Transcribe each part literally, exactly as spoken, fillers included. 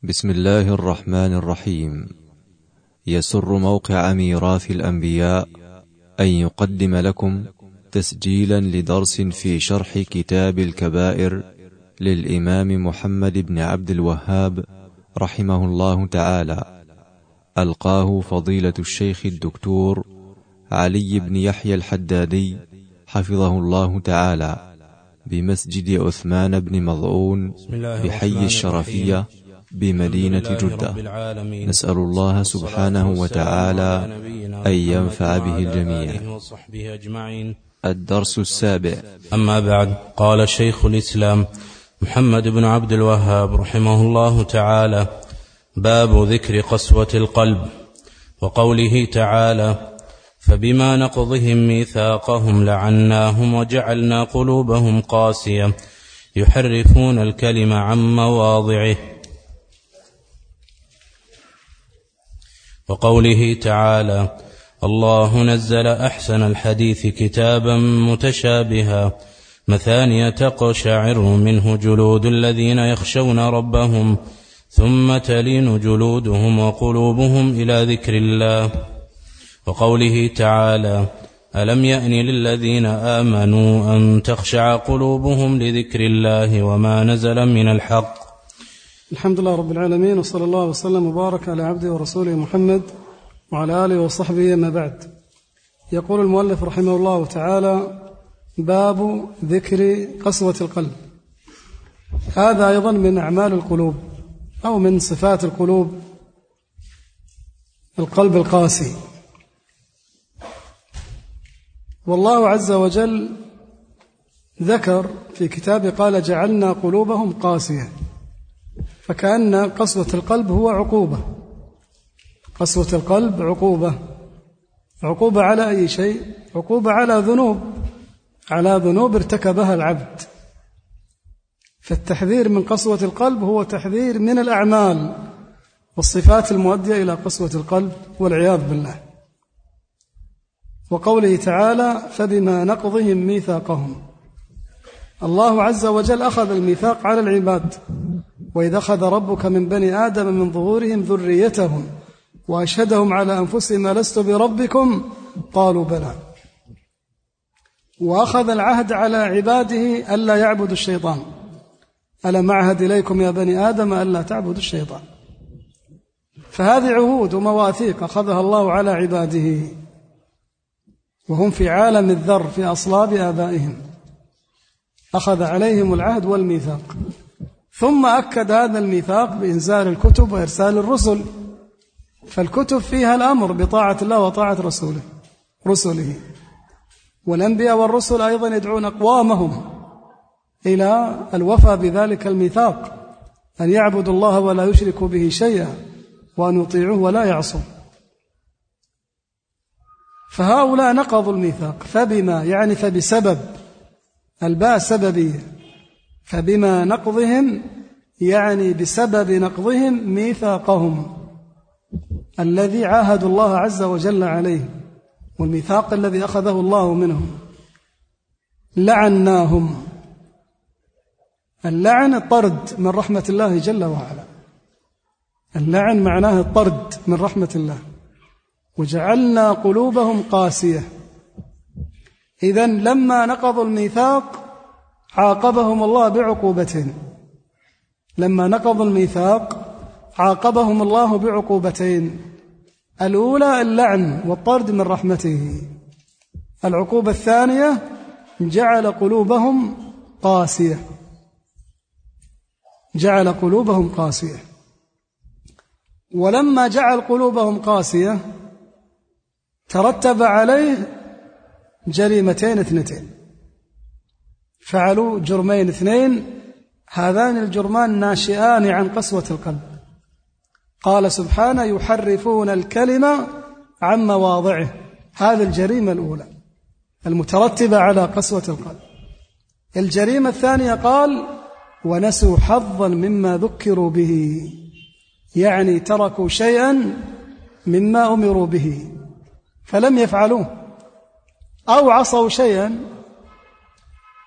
بسم الله الرحمن الرحيم. يسر موقع ميراث الأنبياء أن يقدم لكم تسجيلا لدرس في شرح كتاب الكبائر للإمام محمد بن عبد الوهاب رحمه الله تعالى، ألقاه فضيلة الشيخ الدكتور علي بن يحيى الحدادي حفظه الله تعالى بمسجد عثمان بن مظعون بحي الشرفية بمدينة جدة. نسأل الله سبحانه وتعالى أن ينفع به الجميع. الدرس السابع. أما بعد، قال شيخ الإسلام محمد بن عبد الوهاب رحمه الله تعالى: باب ذكر قسوة القلب، وقوله تعالى: فبما نقضهم ميثاقهم لعناهم وجعلنا قلوبهم قاسية يحرفون الكلم عن مواضعه، وقوله تعالى: الله نزل أحسن الحديث كتابا متشابها مثانية تقشعر منه جلود الذين يخشون ربهم ثم تلين جلودهم وقلوبهم إلى ذكر الله، وقوله تعالى: ألم يأن للذين آمنوا أن تخشع قلوبهم لذكر الله وما نزل من الحق. الحمد لله رب العالمين، وصلى الله وسلم وبارك على عبده ورسوله محمد وعلى آله وصحبه. ما بعد، يقول المؤلف رحمه الله تعالى: باب ذكر قسوة القلب. هذا أيضا من أعمال القلوب أو من صفات القلوب، القلب القاسي. والله عز وجل ذكر في كتابه قال: جعلنا قلوبهم قاسية، فكأن قسوة القلب هو عقوبة. قسوة القلب عقوبة. عقوبة على أي شيء؟ عقوبة على ذنوب، على ذنوب ارتكبها العبد. فالتحذير من قسوة القلب هو تحذير من الأعمال والصفات المؤدية إلى قسوة القلب والعياذ بالله. وقوله تعالى: فبما نقضهم ميثاقهم. الله عز وجل أخذ الميثاق على العباد: وإذا أخذ ربك من بني آدم من ظهورهم ذريتهم وأشهدهم على أنفسهم ألست بربكم قالوا بلى. وأخذ العهد على عباده ألا يعبدوا الشيطان: ألم أعهد إليكم يا بني آدم ألا تعبدوا الشيطان. فهذه عهود ومواثيق أخذها الله على عباده وهم في عالم الذر في أصلاب آبائهم، أخذ عليهم العهد والميثاق، ثم أكد هذا الميثاق بإنزال الكتب وإرسال الرسل. فالكتب فيها الأمر بطاعة الله وطاعة رسوله رسله والأنبياء والرسل أيضا يدعون أقوامهم إلى الوفاء بذلك الميثاق، أن يعبدوا الله ولا يشركوا به شيئا وأن يطيعوه ولا يعصوا. فهؤلاء نقضوا الميثاق. فبما يعني فبسبب، الباء سببية. فبما نقضهم يعني بسبب نقضهم ميثاقهم الذي عاهدوا الله عز وجل عليه، والميثاق الذي أخذه الله منهم. لعناهم. اللعن الطرد من رحمة الله جل وعلا. اللعن معناه الطرد من رحمة الله. وجعلنا قلوبهم قاسية. إذن لما نقضوا الميثاق عاقبهم الله بعقوبتين. لما نقضوا الميثاق عاقبهم الله بعقوبتين: الأولى اللعن والطرد من رحمته، العقوبة الثانية جعل قلوبهم قاسية. جعل قلوبهم قاسية. ولما جعل قلوبهم قاسية ترتب عليه جريمتين اثنتين. فعلوا جرمين اثنين، هذان الجرمان ناشئان عن قسوة القلب. قال سبحانه: يحرفون الكلمة عن مواضعه. هذه الجريمة الأولى المترتبة على قسوة القلب. الجريمة الثانية قال: ونسوا حظا مما ذكروا به، يعني تركوا شيئا مما أمروا به فلم يفعلوه، أو عصوا شيئا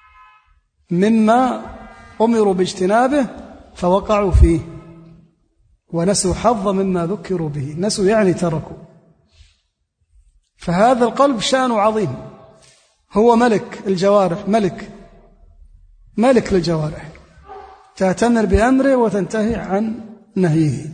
مما أمروا باجتنابه فوقعوا فيه. ونسوا حظ مما ذكروا به، نسوا يعني تركوا. فهذا القلب شأنه عظيم، هو ملك الجوارح، ملك ملك للجوارح، تأتمر بأمره وتنتهي عن نهيه.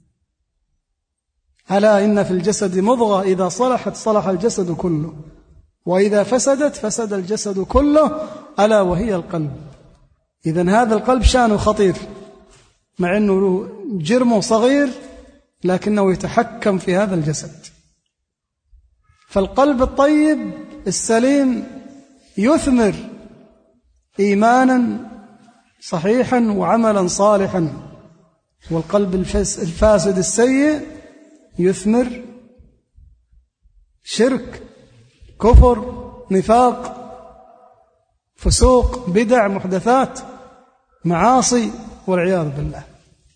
ألا إن في الجسد مضغة إذا صلحت صلح الجسد كله، وإذا فسدت فسد الجسد كله، ألا وهي القلب. إذن هذا القلب شأنه خطير، مع أنه جرمه صغير لكنه يتحكم في هذا الجسد. فالقلب الطيب السليم يثمر إيمانا صحيحا وعملا صالحا، والقلب الفاسد السيء يثمر شرك، كفر، نفاق، فسوق، بدع، محدثات، معاصي، والعياذ بالله.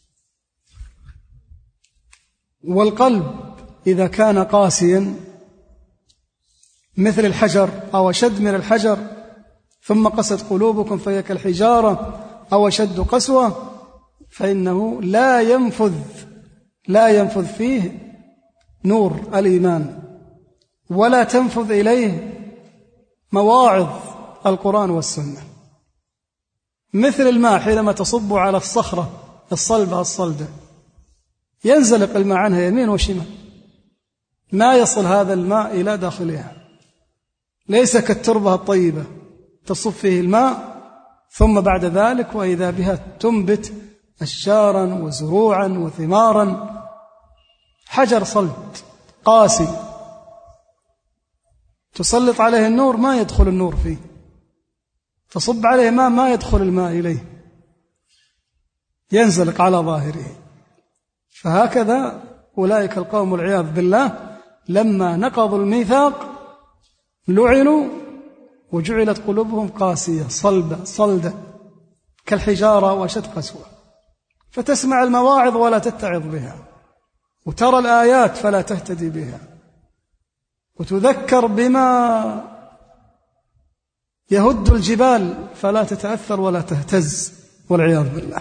والقلب إذا كان قاسيا مثل الحجر أو أشد من الحجر، ثم قست قلوبكم فهي كالحجارة أو أشد قسوة، فإنه لا ينفذ لا ينفذ فيه نور الإيمان، ولا تنفذ إليه مواعظ القرآن والسنة. مثل الماء حينما تصب على الصخرة الصلبة الصلدة، ينزلق الماء عنها يمين وشمال، ما يصل هذا الماء إلى داخلها. ليس كالتربة الطيبة تصب فيه الماء ثم بعد ذلك وإذا بها تنبت أشجارا وزروعا وثمارا. حجر صلد قاسي تسلط عليه النور ما يدخل النور فيه، تصب عليه ماء ما يدخل الماء إليه، ينزلق على ظاهره. فهكذا أولئك القوم والعياذ بالله لما نقضوا الميثاق لعنوا وجعلت قلوبهم قاسية صلبة صلدة كالحجارة وأشد قسوة. فتسمع المواعظ ولا تتعظ بها، وترى الآيات فلا تهتدي بها، وتذكر بما يهد الجبال فلا تتأثر ولا تهتز، والعياذ بالله.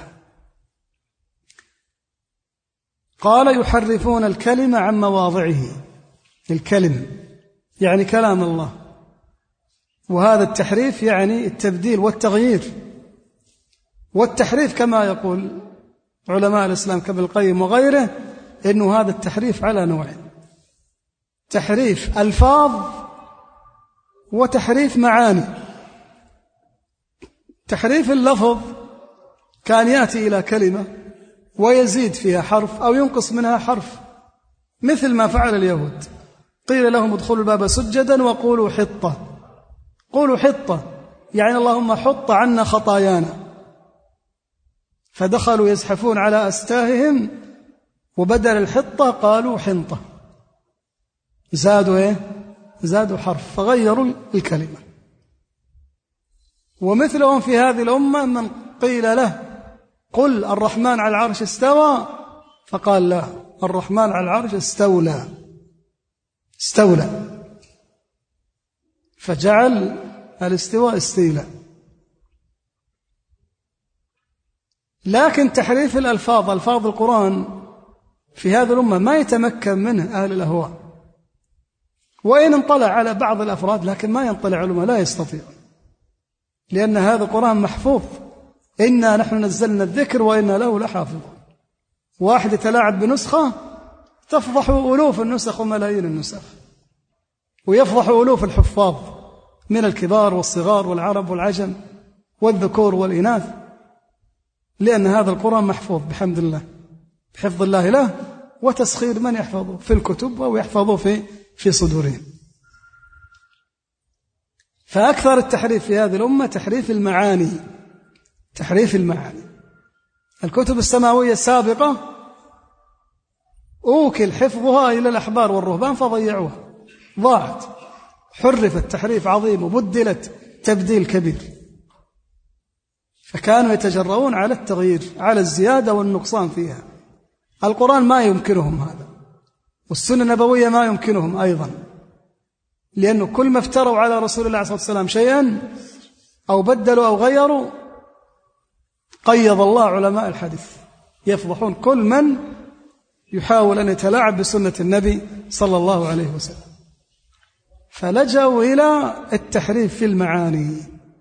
قال يحرفون الكلمة عن مواضعه، الكلم يعني كلام الله، وهذا التحريف يعني التبديل والتغيير. والتحريف كما يقول علماء الإسلام كابن القيم وغيره إنه هذا التحريف على نوعين: تحريف ألفاظ وتحريف معاني. تحريف اللفظ كان يأتي إلى كلمة ويزيد فيها حرف أو ينقص منها حرف، مثل ما فعل اليهود، قيل لهم ادخلوا الباب سجدا وقولوا حطة. قولوا حطة يعني اللهم حط عنا خطايانا، فدخلوا يزحفون على أستاههم وبدل الحطة قالوا حنطة، زادوا إيه؟ زادوا حرف، فغيروا الكلمة. ومثلهم في هذه الأمة من قيل له قل الرحمن على العرش استوى، فقال لا، الرحمن على العرش استولى استولى فجعل الاستواء استيلاء. لكن تحريف الألفاظ، ألفاظ القرآن في هذه الأمة ما يتمكن منه أهل الأهواء، وإن انطلع على بعض الأفراد لكن ما ينطلع علماء، لا يستطيع، لأن هذا القرآن محفوظ، إنا نحن نزلنا الذكر وإنا له لحافظون. واحد يتلاعب بنسخة تفضح ألوف النسخ وملايين النسخ، ويفضح ألوف الحفاظ من الكبار والصغار والعرب والعجم والذكور والإناث، لأن هذا القرآن محفوظ بحمد الله، بحفظ الله له وتسخير من يحفظه في الكتب أو يحفظه في في صدورهم. فأكثر التحريف في هذه الأمة تحريف المعاني، تحريف المعاني. الكتب السماوية السابقة أوكل حفظها إلى الأحبار والرهبان فضيعوها، ضاعت، حرفت تحريف عظيم وبدلت تبديل كبير، فكانوا يتجرؤون على التغيير، على الزيادة والنقصان فيها. القرآن ما يمكنهم هذا، والسنة النبوية ما يمكنهم أيضا، لأنه كل ما افتروا على رسول الله عليه الصلاة والسلام شيئا أو بدلوا أو غيروا قيض الله علماء الحديث يفضحون كل من يحاول أن يتلاعب بسنة النبي صلى الله عليه وسلم، فلجأوا إلى التحريف في المعاني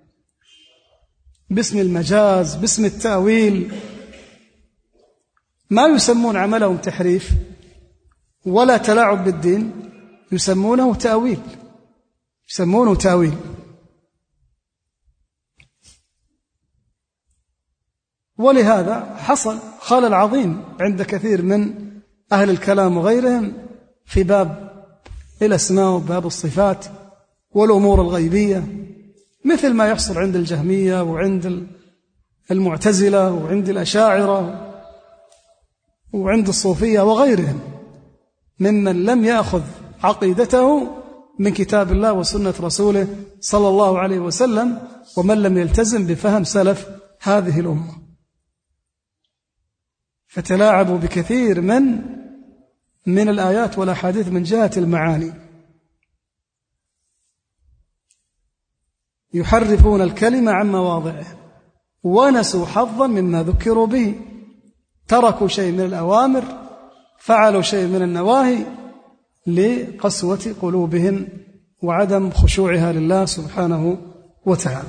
باسم المجاز، باسم التأويل. ما يسمون عملهم تحريف ولا تلاعب بالدين، يسمونه تأويل، يسمونه تأويل. ولهذا حصل خلل عظيم عند كثير من أهل الكلام وغيرهم في باب الأسماء وباب الصفات والأمور الغيبية، مثل ما يحصل عند الجهمية وعند المعتزلة وعند الأشاعرة وعند الصوفية وغيرهم ممن لم يأخذ عقيدته من كتاب الله وسنة رسوله صلى الله عليه وسلم، ومن لم يلتزم بفهم سلف هذه الأمة، فتلاعبوا بكثير من من الآيات والأحاديث من جهة المعاني، يحرفون الكلمة عن مواضعه، ونسوا حظا مما ذكروا به، تركوا شيء من الأوامر، فعلوا شيء من النواهي لقسوة قلوبهم وعدم خشوعها لله سبحانه وتعالى.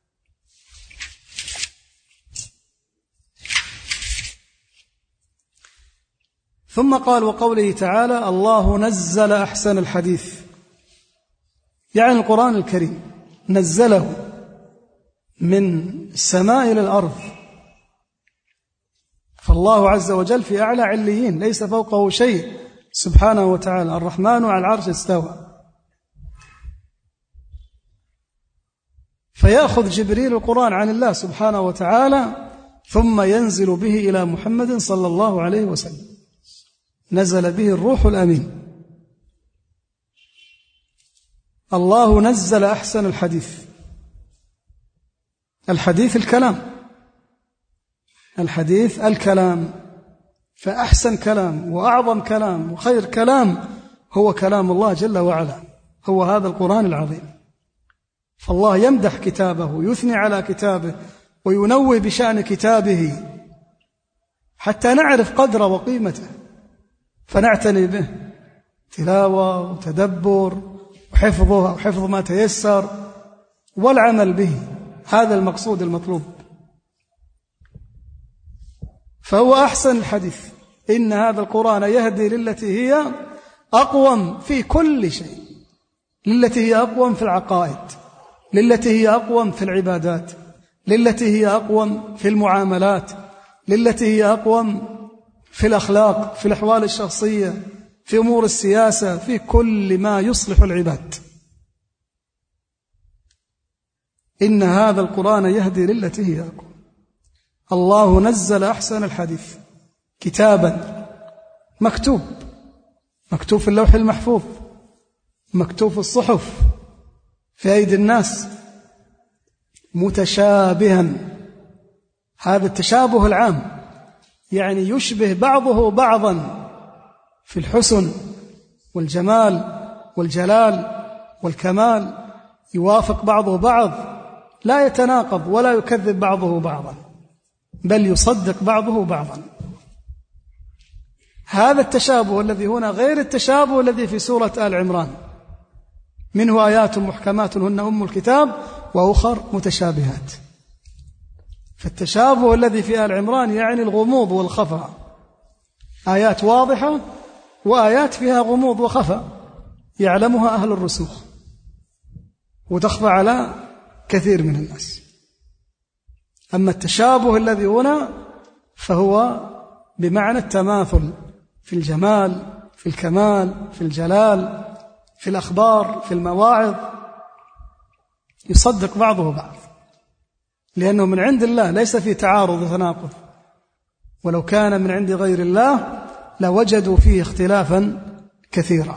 ثم قال: وقوله تعالى: الله نزل أحسن الحديث، يعني القرآن الكريم نزله من السماء إلى الأرض، فالله عز وجل في أعلى عليين، ليس فوقه شيء سبحانه وتعالى، الرحمن على العرش استوى. فيأخذ جبريل القرآن عن الله سبحانه وتعالى ثم ينزل به إلى محمد صلى الله عليه وسلم، نزل به الروح الأمين. الله نزل أحسن الحديث، الحديث الكلام، الحديث الكلام، فأحسن كلام وأعظم كلام وخير كلام هو كلام الله جل وعلا، هو هذا القرآن العظيم. فالله يمدح كتابه ويثني على كتابه وينوه بشأن كتابه حتى نعرف قدره وقيمته، فنعتني به تلاوة وتدبر وحفظه أو حفظ ما تيسر والعمل به، هذا المقصود المطلوب. فهو أحسن الحديث، إن هذا القرآن يهدي للتي هي أقوم في كل شيء، للتي هي أقوم في العقائد، للتي هي أقوم في العبادات، للتي هي أقوم في المعاملات، للتي هي أقوم في الأخلاق، في الأحوال الشخصية، في أمور السياسة، في كل ما يصلح العباد. إن هذا القرآن يهدي للتي هي أقوم. الله نزل أحسن الحديث كتابا مكتوب، مكتوب في اللوح المحفوظ، مكتوب في الصحف في أيدي الناس، متشابها، هذا التشابه العام، يعني يشبه بعضه بعضا في الحسن والجمال والجلال والكمال، يوافق بعضه بعض، لا يتناقض ولا يكذب بعضه بعضا، بل يصدق بعضه بعضا. هذا التشابه الذي هنا غير التشابه الذي في سورة آل عمران، منه آيات محكمات هن أم الكتاب وأخر متشابهات. فالتشابه الذي في آل عمران يعني الغموض والخفاء، آيات واضحة وآيات فيها غموض وخفاء يعلمها أهل الرسوخ وتخفى على كثير من الناس. أما التشابه الذي هنا فهو بمعنى التماثل في الجمال، في الكمال، في الجلال، في الأخبار، في المواعظ، يصدق بعضه بعض، لأنه من عند الله، ليس في تعارض وتناقض، ولو كان من عند غير الله لوجدوا فيه اختلافا كثيرا.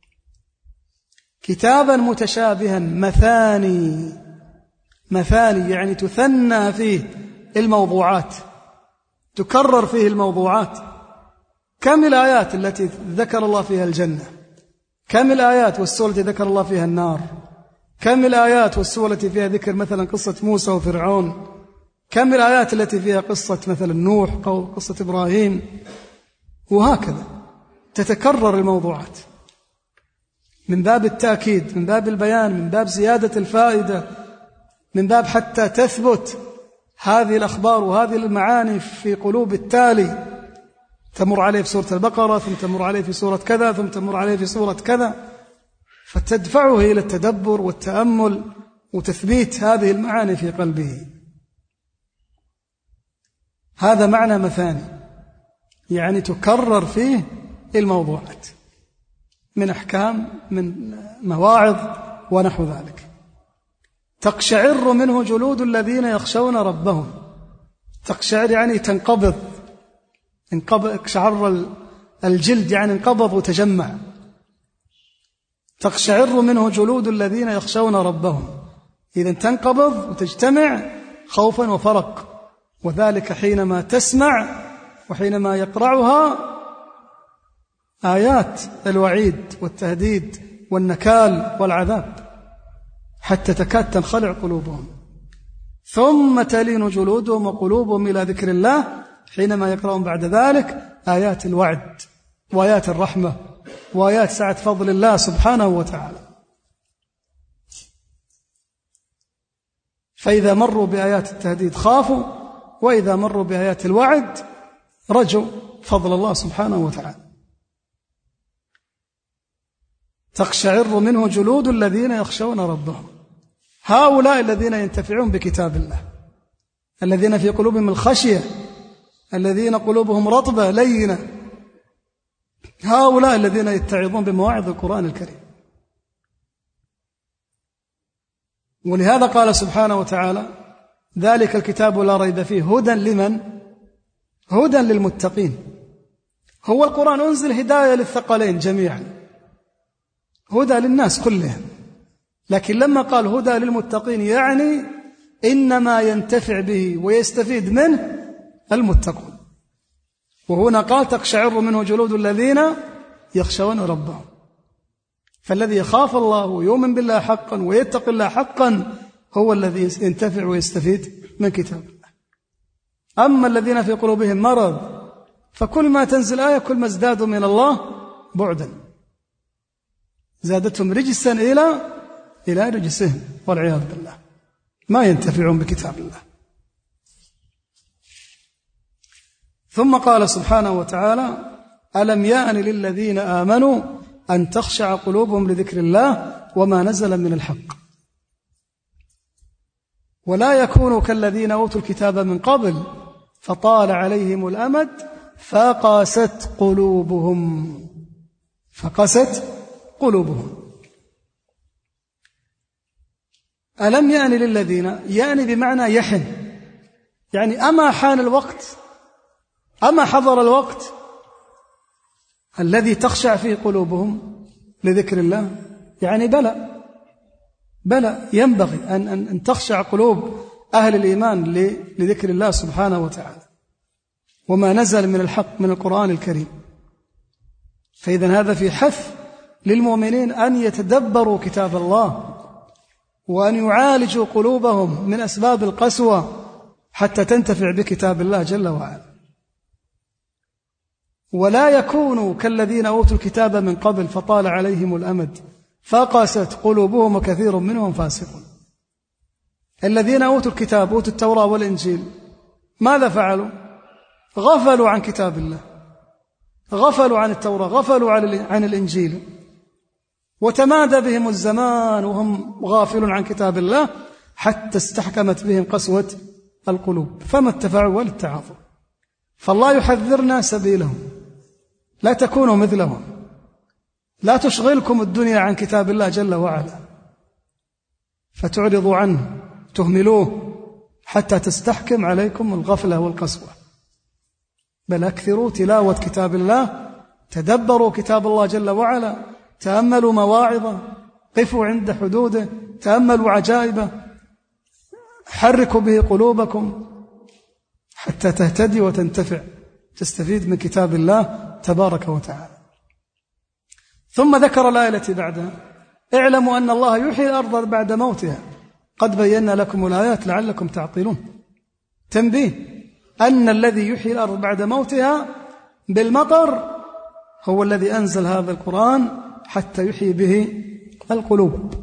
كتابا متشابها مثاني، مثاني يعني تثنى فيه الموضوعات، تكرر فيه الموضوعات. كم الآيات التي ذكر الله فيها الجنة، كم الآيات والسورة التي ذكر الله فيها النار، كم الآيات والسورة التي فيها ذكر مثلا قصة موسى وفرعون، كم الآيات التي فيها قصة مثلا نوح أو قصة إبراهيم وهكذا تتكرر الموضوعات من باب التأكيد، من باب البيان، من باب زيادة الفائدة، من باب حتى تثبت هذه الأخبار وهذه المعاني في قلوب التالي، تمر عليه في سورة البقرة، ثم تمر عليه في سورة كذا، ثم تمر عليه في سورة كذا، فتدفعه إلى التدبر والتأمل وتثبيت هذه المعاني في قلبه. هذا معنى مثاني، يعني تكرر فيه الموضوعات من أحكام، من مواعظ ونحو ذلك. تقشعر منه جلود الذين يخشون ربهم. تقشعر يعني تنقبض، اقشعر الجلد يعني انقبض وتجمع. تقشعر منه جلود الذين يخشون ربهم، إذن تنقبض وتجتمع خوفا وفرق، وذلك حينما تسمع وحينما يقرعها آيات الوعيد والتهديد والنكال والعذاب، حتى تكاد تنخلع قلوبهم. ثم تلين جلودهم وقلوبهم إلى ذكر الله حينما يقرأون بعد ذلك آيات الوعد وآيات الرحمة وآيات سعة فضل الله سبحانه وتعالى. فإذا مروا بآيات التهديد خافوا، وإذا مروا بآيات الوعد رجوا فضل الله سبحانه وتعالى. تقشعر منه جلود الذين يخشون ربهم. هؤلاء الذين ينتفعون بكتاب الله، الذين في قلوبهم الخشية، الذين قلوبهم رطبة لينة، هؤلاء الذين يتعظون بمواعظ القرآن الكريم. ولهذا قال سبحانه وتعالى: ذلك الكتاب لا ريب فيه هدى لمن؟ هدى للمتقين. هو القرآن أنزل هداية للثقلين جميعا، هدى للناس كلهم، لكن لما قال هدى للمتقين يعني إنما ينتفع به ويستفيد منه المتقون. وهنا قال: تقشعر منه جلود الذين يخشون ربهم. فالذي يخاف الله ويؤمن بالله حقا ويتقي الله حقا هو الذي ينتفع ويستفيد من كتاب الله. أما الذين في قلوبهم مرض فكل ما تنزل آية كل ما ازدادوا من الله بعدا، زادتهم رجسا إلى إلى رجسهم والعياذ بالله، ما ينتفعون بكتاب الله. ثم قال سبحانه وتعالى: ألم يأن للذين آمنوا أن تخشع قلوبهم لذكر الله وما نزل من الحق ولا يكونوا كالذين أوتوا الكتاب من قبل فطال عليهم الأمد فقست قلوبهم فقست قلوبهم. ألم يأن للذين، يعني بمعنى يحن، يعني أما حان الوقت، أما حضر الوقت الذي تخشع فيه قلوبهم لذكر الله، يعني بلى بلى ينبغي أن, أن, أن تخشع قلوب أهل الإيمان لذكر الله سبحانه وتعالى وما نزل من الحق من القرآن الكريم. فإذا هذا في حث للمؤمنين أن يتدبروا كتاب الله وأن يعالجوا قلوبهم من أسباب القسوة حتى تنتفع بكتاب الله جل وعلا. ولا يكونوا كالذين أوتوا الكتاب من قبل فطال عليهم الأمد فقست قلوبهم وكثير منهم فاسقون. الذين أوتوا الكتاب، أوتوا التوراة والإنجيل، ماذا فعلوا؟ غفلوا عن كتاب الله، غفلوا عن التوراة، غفلوا عن الإنجيل، وتمادى بهم الزمان وهم غافلون عن كتاب الله حتى استحكمت بهم قسوة القلوب فما اتفعوا ولا اتعاظوا. فالله يحذرنا سبيلهم، لا تكونوا مثلهم، لا تشغلكم الدنيا عن كتاب الله جل وعلا فتعرضوا عنه تهملوه حتى تستحكم عليكم الغفلة والقسوة، بل أكثروا تلاوة كتاب الله، تدبروا كتاب الله جل وعلا، تأملوا مواعظه، قفوا عند حدوده، تأملوا عجائبه، حركوا به قلوبكم حتى تهتدي وتنتفع، تستفيد من كتاب الله تبارك وتعالى. ثم ذكر الآية التي بعدها: اعلموا أن الله يحيي الأرض بعد موتها قد بينا لكم الآيات لعلكم تعقلون. تنبيه أن الذي يحيي الأرض بعد موتها بالمطر هو الذي أنزل هذا القرآن حتى يحيي به القلوب،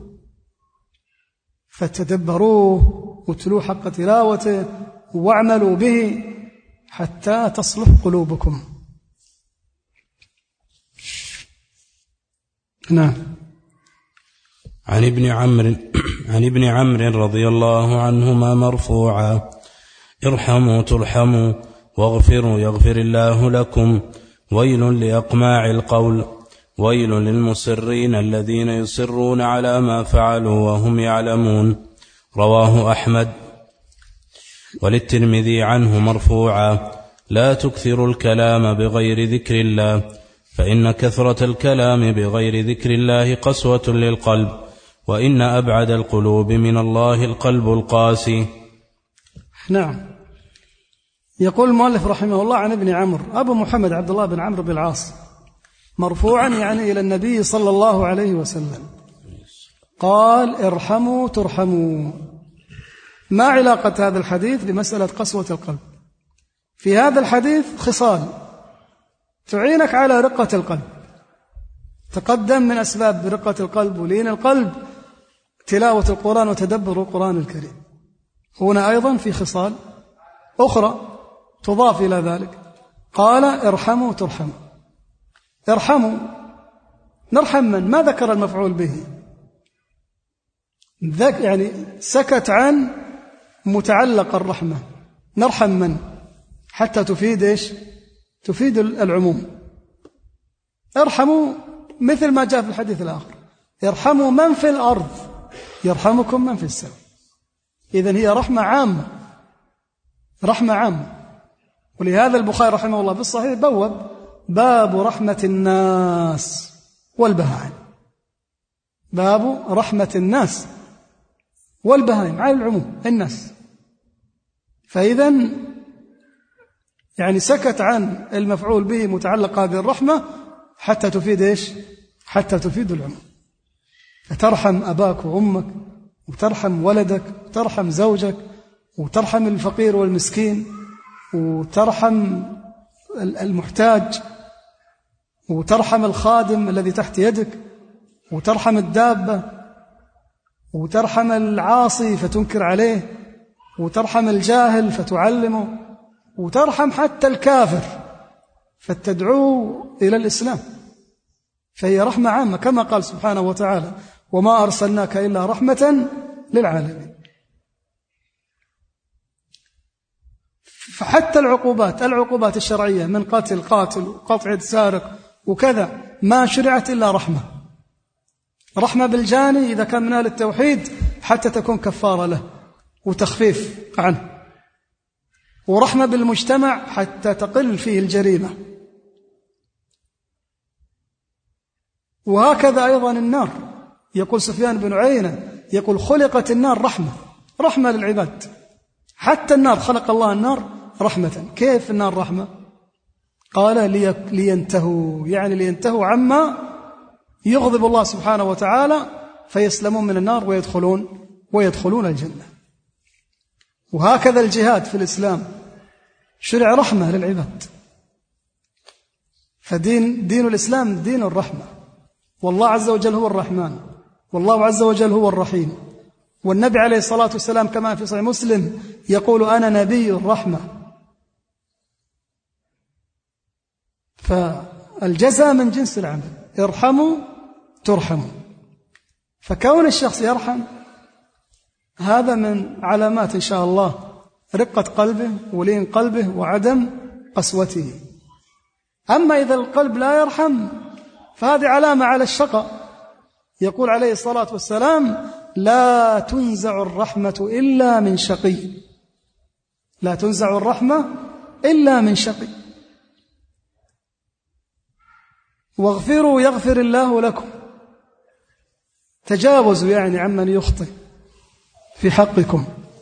فتدبروه وتلوه حق تلاوته واعملوا به حتى تصلح قلوبكم. نعم. عن ابن عمرو عن ابن عمرو رضي الله عنهما مرفوعا: ارحموا ترحموا واغفروا يغفر الله لكم، ويل لأقماع القول، ويل للمصرين الذين يصرون على ما فعلوا وهم يعلمون. رواه أحمد. وللترمذي عنه مرفوعا: لا تكثروا الكلام بغير ذكر الله، فإن كثرة الكلام بغير ذكر الله قسوة للقلب، وإن أبعد القلوب من الله القلب القاسي. نعم. يقول المؤلف رحمه الله عن ابن عمرو أبو محمد عبد الله بن عمرو بن العاص مرفوعا يعني إلى النبي صلى الله عليه وسلم قال: ارحموا ترحموا. ما علاقة هذا الحديث بمسألة قسوة القلب؟ في هذا الحديث خصال تعينك على رقة القلب. تقدم من أسباب رقة القلب ولين القلب تلاوة القرآن وتدبر القرآن الكريم. هنا أيضا في خصال أخرى تضاف إلى ذلك. قال: ارحموا ترحموا. ارحموا، نرحم من؟ ما ذكر المفعول به، ذاك يعني سكت عن متعلق الرحمة. نرحم من حتى تفيد إيش؟ تفيد العموم. ارحموا مثل ما جاء في الحديث الآخر: ارحموا من في الأرض يرحمكم من في السماء. إذن هي رحمة عامة، رحمة عامة. ولهذا البخاري رحمه الله في الصحيح بوب باب رحمة الناس والبهائم، باب رحمة الناس والبهائم على العموم الناس. فإذن يعني سكت عن المفعول به متعلق هذه الرحمة حتى تفيد إيش؟ حتى تفيد العموم. فترحم أباك وأمك، وترحم ولدك، وترحم زوجك، وترحم الفقير والمسكين، وترحم المحتاج، وترحم الخادم الذي تحت يدك، وترحم الدابة، وترحم العاصي فتنكر عليه، وترحم الجاهل فتعلمه، وترحم حتى الكافر فتدعوه إلى الإسلام. فهي رحمة عامة كما قال سبحانه وتعالى: وما أرسلناك إلا رحمة للعالمين. فحتى العقوبات العقوبات الشرعية من قتل قاتل وقطع سارق وكذا ما شرعت إلا رحمة. رحمة بالجاني إذا كان من أهل التوحيد حتى تكون كفارة له وتخفيف عنه، ورحمة بالمجتمع حتى تقل فيه الجريمة. وهكذا أيضا النار. يقول سفيان بن عيينة يقول: خلقت النار رحمة، رحمة للعباد. حتى النار خلق الله النار رحمة. كيف النار رحمة؟ قال: لينتهوا، يعني لينتهوا عما يغضب الله سبحانه وتعالى فيسلمون من النار ويدخلون ويدخلون الجنة. وهكذا الجهاد في الإسلام شرع رحمة للعباد. فدين دين الإسلام دين الرحمة، والله عز وجل هو الرحمن، والله عز وجل هو الرحيم. والنبي عليه الصلاة والسلام كما في صحيح مسلم يقول: أنا نبي الرحمة. فالجزاء من جنس العمل، ارحموا ترحموا. فكون الشخص يرحم هذا من علامات إن شاء الله رقة قلبه ولين قلبه وعدم قسوته. أما إذا القلب لا يرحم فهذه علامة على الشقاء. يقول عليه الصلاة والسلام: لا تنزع الرحمة إلا من شقي، لا تنزع الرحمة إلا من شقي. واغفروا يغفر الله لكم، تجاوزوا يعني عمن يخطئ في حقكم.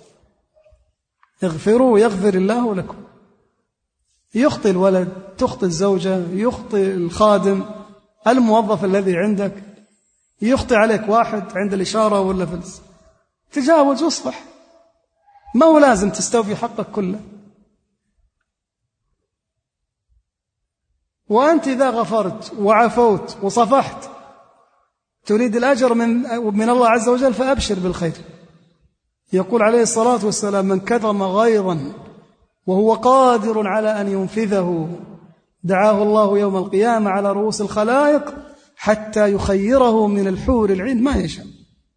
اغفروا يغفر الله لكم. يخطئ الولد، تخطئ الزوجة، يخطئ الخادم، الموظف الذي عندك، يخطئ عليك واحد عند الإشارة ولا فلس، تجاوز واصفح، ما هو لازم تستوفي حقك كله. وأنت إذا غفرت وعفوت وصفحت تريد الأجر من, من الله عز وجل فأبشر بالخير. يقول عليه الصلاة والسلام: من كظم غيظا وهو قادر على أن ينفذه دعاه الله يوم القيامة على رؤوس الخلائق حتى يخيره من الحور العين ما يشاء.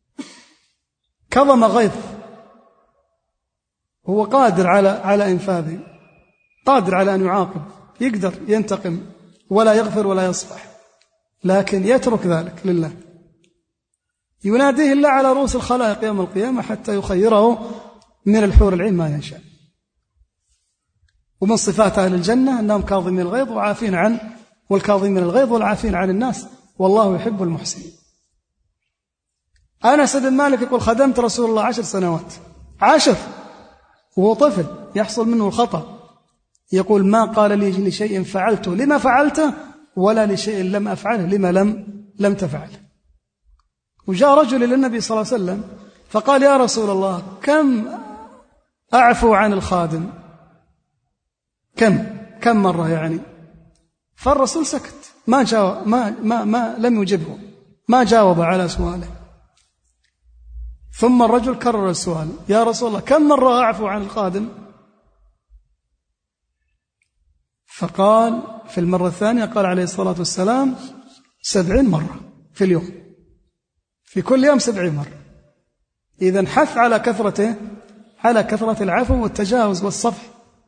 كظم غيظ هو قادر على على إنفاذه، قادر على أن يعاقب، يقدر ينتقم ولا يغفر ولا يصفح، لكن يترك ذلك لله. يناديه الله على رؤوس الخلائق يوم القيامة حتى يخيره من الحور العين ما يشاء. ومن صفات أهل الجنة أنهم كاظمين الغيظ وعافين عن والكاظمين الغيظ والعافين عن الناس والله يحب المحسنين. أنس بن مالك يقول: خدمت رسول الله عشر سنوات، عشر وهو طفل يحصل منه الخطأ، يقول: ما قال لي لشيء فعلته لما فعلته ولا لشيء لم أفعله لما لم لم تفعله. وجاء رجل إلى النبي صلى الله عليه وسلم فقال: يا رسول الله، كم أعفو عن الخادم؟ كم كم مرة يعني؟ فالرسول سكت، ما جاوب، ما ما ما لم يجبه، ما جاوب على سؤاله. ثم الرجل كرر السؤال: يا رسول الله، كم مرة أعفو عن الخادم؟ فقال في المرة الثانية قال عليه الصلاة والسلام: سبعين مرة في اليوم، في كل يوم سبعين مرة. إذن حث على كثرته، على كثرة العفو والتجاوز والصفح.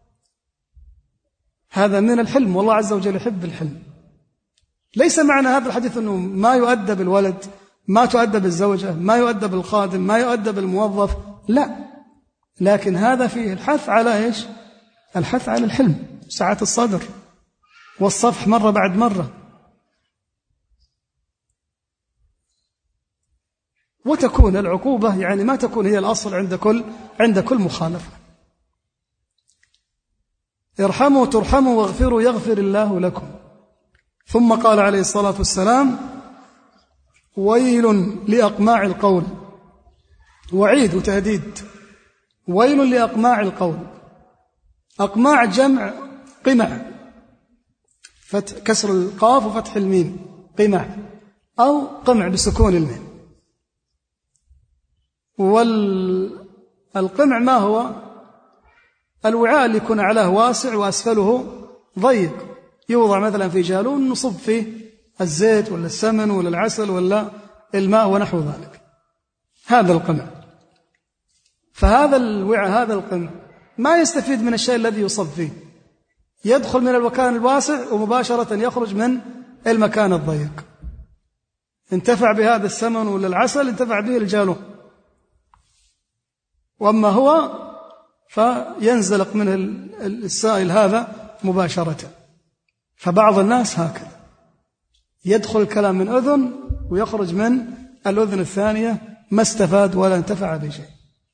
هذا من الحلم، والله عز وجل يحب الحلم. ليس معنى هذا الحديث أنه ما يؤدب الولد، ما تؤدب الزوجة، ما يؤدب الخادم، ما يؤدب الموظف، لا، لكن هذا فيه الحث على إيش؟ الحث على الحلم، سعة الصدر والصفح مرة بعد مرة. وتكون العقوبة يعني ما تكون هي الأصل عند كل عند كل مخالفة. ارحموا ترحموا واغفروا يغفر الله لكم. ثم قال عليه الصلاة والسلام: ويل لأقماع القول. وعيد وتهديد. ويل لأقماع القول. أقماع جمع قمع، فتح كسر القاف وفتح الميم، قمع، أو قمع بسكون الميم. والقمع ما هو؟ الوعاء اللي يكون أعلاه واسع وأسفله ضيق، يوضع مثلا في جالون نصب فيه الزيت ولا السمن ولا العسل ولا الماء ونحو ذلك، هذا القمع. فهذا الوعاء، هذا القمع ما يستفيد من الشيء الذي يصب فيه، يدخل من المكان الواسع ومباشرة يخرج من المكان الضيق. انتفع بهذا السمن ولا العسل، انتفع به الجالون، وأما هو فينزلق من السائل هذا مباشرة. فبعض الناس هكذا يدخل الكلام من أذن ويخرج من الأذن الثانية، ما استفاد ولا انتفع بشيء.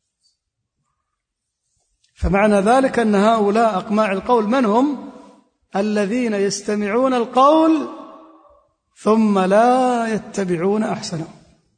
فمعنى ذلك أن هؤلاء أقماع القول من هم؟ الذين يستمعون القول ثم لا يتبعون أحسنه،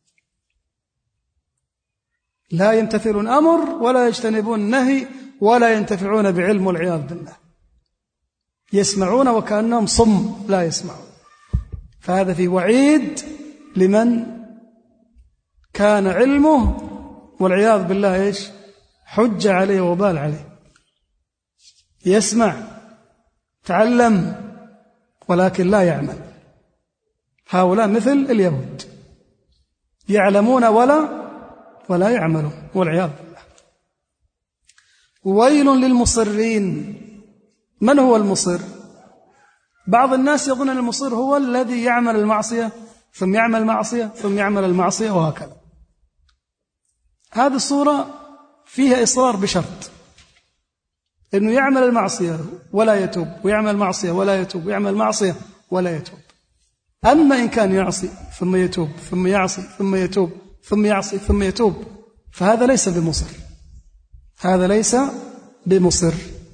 لا يمتثلون أمر ولا يجتنبون نهي ولا ينتفعون بعلم، والعياذ بالله. يسمعون وكأنهم صم لا يسمعون. فهذا في وعيد لمن كان علمه والعياذ بالله إيش؟ حج عليه وبال عليه. يسمع تعلم ولكن لا يعمل. هؤلاء مثل اليهود، يعلمون ولا ولا يعملون، والعياذ بالله. ويل للمصرين. من هو المصر؟ بعض الناس يظن أن المصر هو الذي يعمل المعصية ثم يعمل المعصية ثم يعمل المعصية وهكذا. هذه الصورة فيها إصرار بشرط أنه يعمل المعصية ولا يتوب، ويعمل معصية ولا يتوب، ويعمل معصية ولا يتوب. أما إن كان يعصي ثم يتوب ثم يعصي ثم يتوب ثم يعصي ثم يتوب، فهذا ليس بمصر، هذا ليس بمصر.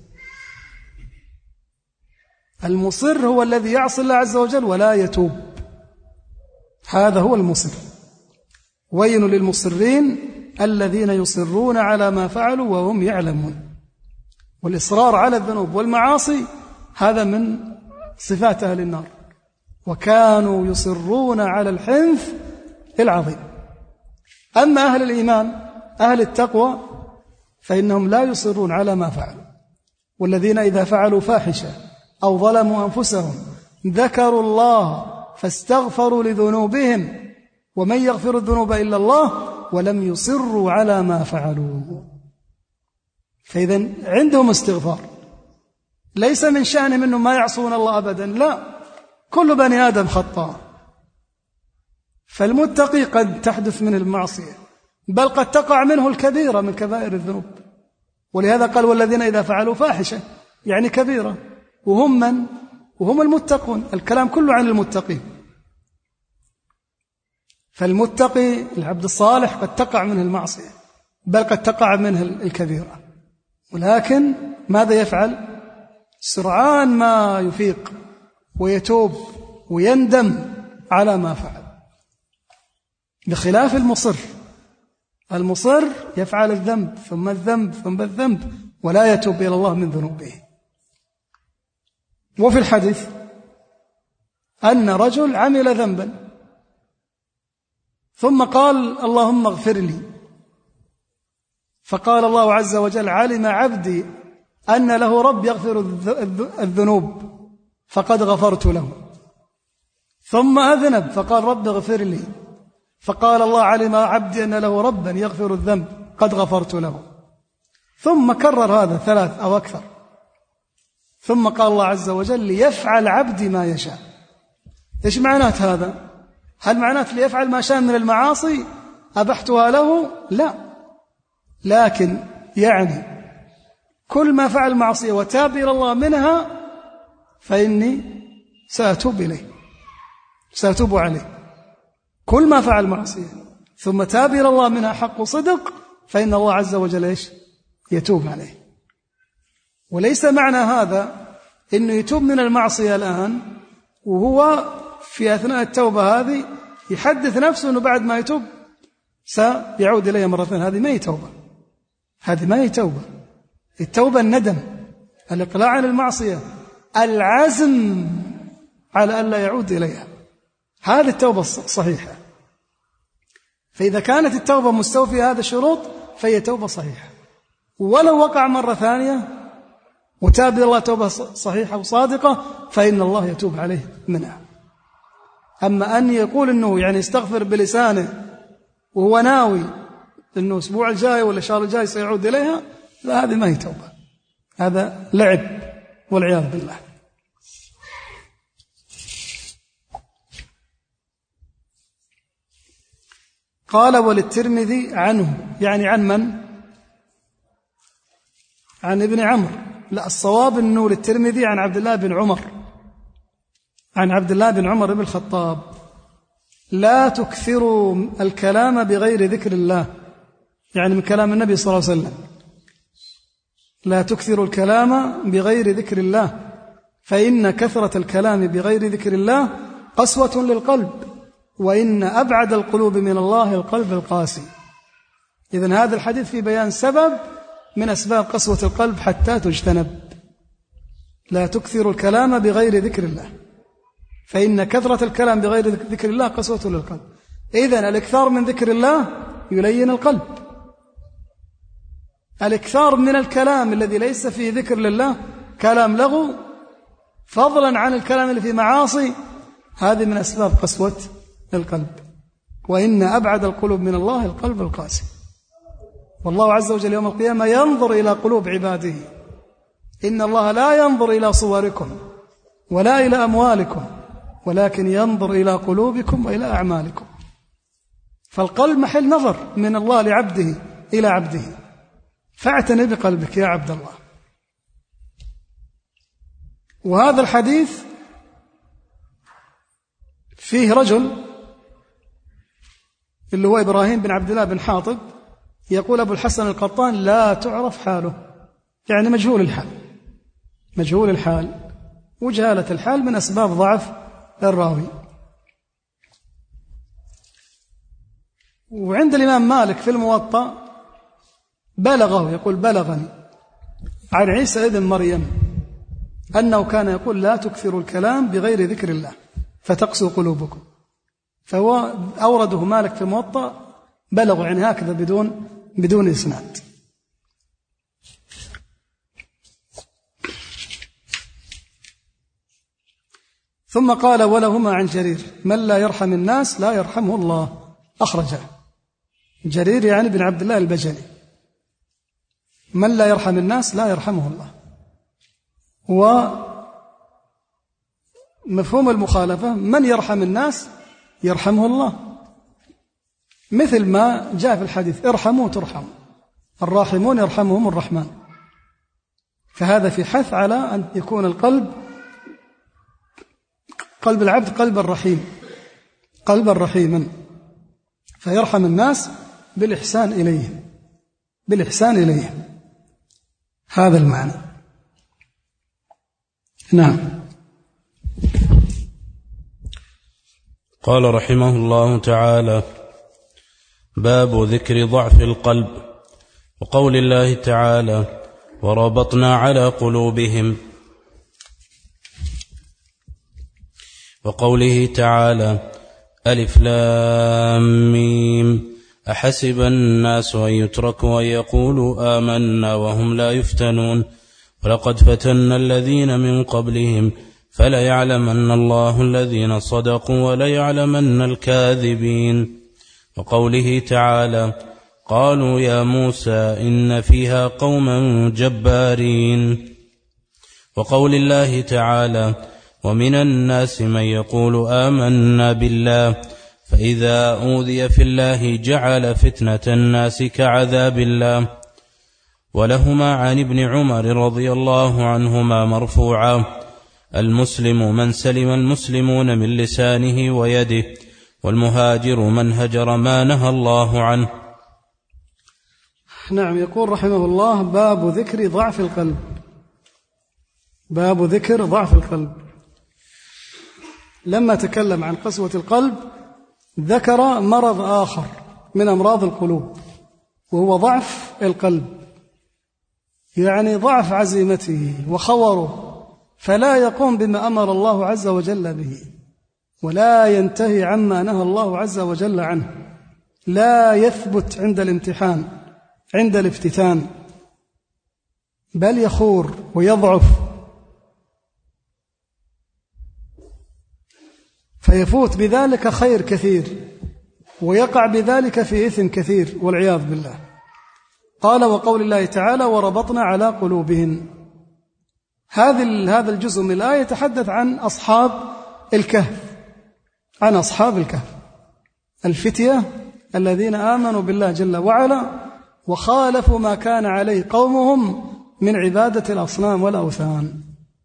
المصر هو الذي يعصي الله عز وجل ولا يتوب، هذا هو المصر. ويل للمصرين الذين يصرون على ما فعلوا وهم يعلمون. والإصرار على الذنوب والمعاصي هذا من صفات أهل النار: وكانوا يصرون على الحنث العظيم. أما أهل الإيمان أهل التقوى فإنهم لا يصرون على ما فعلوا، والذين إذا فعلوا فاحشة أو ظلموا أنفسهم ذكروا الله فاستغفروا لذنوبهم ومن يغفر الذنوب إلا الله ولم يصروا على ما فعلوا. فإذا عندهم استغفار، ليس من شأنهم أنهم ما يعصون الله أبدا، لا، كل بني آدم خطاء. فالمتقي قد تحدث منه المعصية، بل قد تقع منه الكبيرة من كبائر الذنوب، ولهذا قال: والذين إذا فعلوا فاحشة، يعني كبيرة، وهم من؟ وهم المتقون. الكلام كله عن المتقين. فالمتقي العبد الصالح قد تقع منه المعصية، بل قد تقع منه الكبيرة، ولكن ماذا يفعل؟ سرعان ما يفيق ويتوب ويندم على ما فعل، بخلاف المصر. المصر يفعل الذنب ثم الذنب ثم الذنب ولا يتوب إلى الله من ذنوبه. وفي الحديث أن رجل عمل ذنبا ثم قال: اللهم اغفر لي. فقال الله عز وجل: علم عبدي أن له رب يغفر الذنوب فقد غفرت له. ثم أذنب فقال: رب اغفر لي. فقال الله: علم عبدي أن له ربا يغفر الذنب قد غفرت له. ثم كرر هذا ثلاث أو أكثر، ثم قال الله عز وجل: ليفعل عبدي ما يشاء. إيش معنات هذا؟ هل معنات ليفعل ما شاء من المعاصي أبحتها له؟ لا، لكن يعني كل ما فعل معصية وتاب إلى الله منها فإني سأتوب إليه، سأتوب عليه. كل ما فعل معصية ثم تاب إلى الله منها حق صدق فإن الله عز وجل إيش؟ يتوب عليه. وليس معنى هذا إنه يتوب من المعصية الآن وهو في أثناء التوبة هذه يحدث نفسه أنه بعد ما يتوب سيعود إليه مرة ثانية. هذه ما هي توبة، هذه ما هي توبة. التوبة الندم، الإقلاع عن المعصية، العزم على أن لا يعود إليها، هذه التوبة الصحيحة. فإذا كانت التوبة مستوفية هذه الشروط فهي توبة صحيحة. ولو وقع مرة ثانية وتاب إلى الله توبة صحيحة وصادقة فإن الله يتوب عليه منها. أما أن يقول أنه يعني يستغفر بلسانه وهو ناوي أنه الأسبوع الجاي ولا الشهر الجاي سيعود إليها، لا، هذه ما هي توبة، هذا لعب والعياذ بالله. قال: وللترمذي عنه، يعني عن من؟ عن ابن عمرو. لا، الصواب أنه للترمذي عن عبد الله بن عمر، عن عبد الله بن عمر بن الخطاب: لا تكثروا الكلام بغير ذكر الله، يعني من كلام النبي صلى الله عليه وسلم. لا تكثروا الكلام بغير ذكر الله فإن كثرة الكلام بغير ذكر الله قسوة للقلب، وإن أبعد القلوب من الله القلب القاسي. إذن هذا الحديث في بيان سبب من أسباب قسوة القلب حتى تجتنب. لا تكثروا الكلام بغير ذكر الله فإن كثرة الكلام بغير ذكر الله قسوة للقلب. إذن الإكثار من ذكر الله يلين القلب. الإكثار من الكلام الذي ليس فيه ذكر لله كلام لغو، فضلا عن الكلام اللي فيه معاصي، هذه من أسباب قسوة القلب. وإن أبعد القلوب من الله القلب القاسي. والله عز وجل يوم القيامة ينظر إلى قلوب عباده. إن الله لا ينظر إلى صوركم ولا إلى أموالكم ولكن ينظر إلى قلوبكم وإلى أعمالكم. فالقلب محل نظر من الله لعبده إلى عبده، فاعتني بقلبك يا عبد الله. وهذا الحديث فيه رجل اللي هو إبراهيم بن عبد الله بن حاطب، يقول أبو الحسن القطان: لا تعرف حاله، يعني مجهول الحال. مجهول الحال، وجهالة الحال من أسباب ضعف الراوي. وعند الإمام مالك في الموطأ بلغه، يقول: بلغني عن عيسى ابن مريم أنه كان يقول لا تكثروا الكلام بغير ذكر الله فتقسو قلوبكم، فهو أورده مالك في الموطأ بلغوا يعني هكذا بدون بدون إسناد. ثم قال ولهما عن جرير من لا يرحم الناس لا يرحمه الله، أخرجه جرير يعني بن عبد الله البجلي، من لا يرحم الناس لا يرحمه الله. ومفهوم المخالفة من يرحم الناس يرحمه الله، مثل ما جاء في الحديث ارحموا ترحموا، الراحمون يرحمهم الرحمن. فهذا في حث على أن يكون القلب قلب العبد قلب الرحيم قلب رحيما، فيرحم الناس بالإحسان إليهم بالإحسان إليهم هذا المعنى. نعم. قال رحمه الله تعالى باب ذكر ضعف القلب، وقول الله تعالى وربطنا على قلوبهم، وقوله تعالى ألف لام ميم أحسب الناس أن يتركوا أن يقولوا آمنا وهم لا يفتنون ولقد فتنا الذين من قبلهم فليعلمن الله الذين صدقوا وليعلمن الكاذبين. وقوله تعالى قالوا يا موسى إن فيها قوما جبارين. وقول الله تعالى ومن الناس من يقول آمنا بالله فإذا أوذي في الله جعل فتنة الناس كعذاب الله. ولهما عن ابن عمر رضي الله عنهما مرفوعا المسلم من سلم المسلمون من لسانه ويده والمهاجر من هجر ما نهى الله عنه. نعم. يقول رحمه الله باب ذكر ضعف القلب، باب ذكر ضعف القلب. لما تكلم عن قسوة القلب ذكر مرض آخر من أمراض القلوب وهو ضعف القلب، يعني ضعف عزيمته وخوره، فلا يقوم بما أمر الله عز وجل به ولا ينتهي عما نهى الله عز وجل عنه، لا يثبت عند الامتحان عند الافتتان، بل يخور ويضعف، فيفوت بذلك خير كثير ويقع بذلك في إثم كثير والعياذ بالله. قال وقول الله تعالى وربطنا على قلوبهم، هذا هذا الجزء من الآية يتحدث عن أصحاب الكهف، عن أصحاب الكهف الفتية الذين آمنوا بالله جل وعلا وخالفوا ما كان عليه قومهم من عبادة الأصنام والأوثان.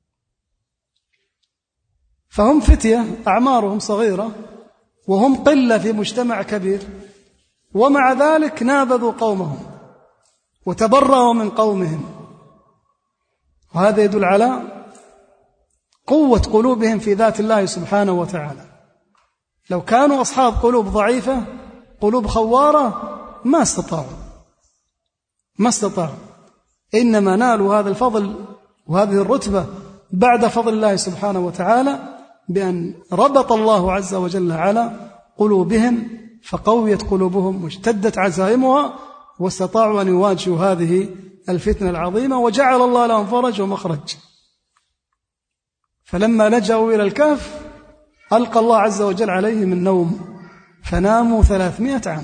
فهم فتية أعمارهم صغيرة وهم قلة في مجتمع كبير، ومع ذلك نابذوا قومهم وتبرأوا من قومهم، وهذا يدل على قوة قلوبهم في ذات الله سبحانه وتعالى. لو كانوا أصحاب قلوب ضعيفة قلوب خوارة ما استطاعوا ما استطاعوا إنما نالوا هذا الفضل وهذه الرتبة بعد فضل الله سبحانه وتعالى بأن ربط الله عز وجل على قلوبهم فقويت قلوبهم واشتدت عزائمها واستطاعوا أن يواجهوا هذه الفتنة العظيمة، وجعل الله لهم فرج ومخرج. فلما لجأوا إلى الكهف ألقى الله عز وجل عليهم النوم فناموا ثلاثمائة عام،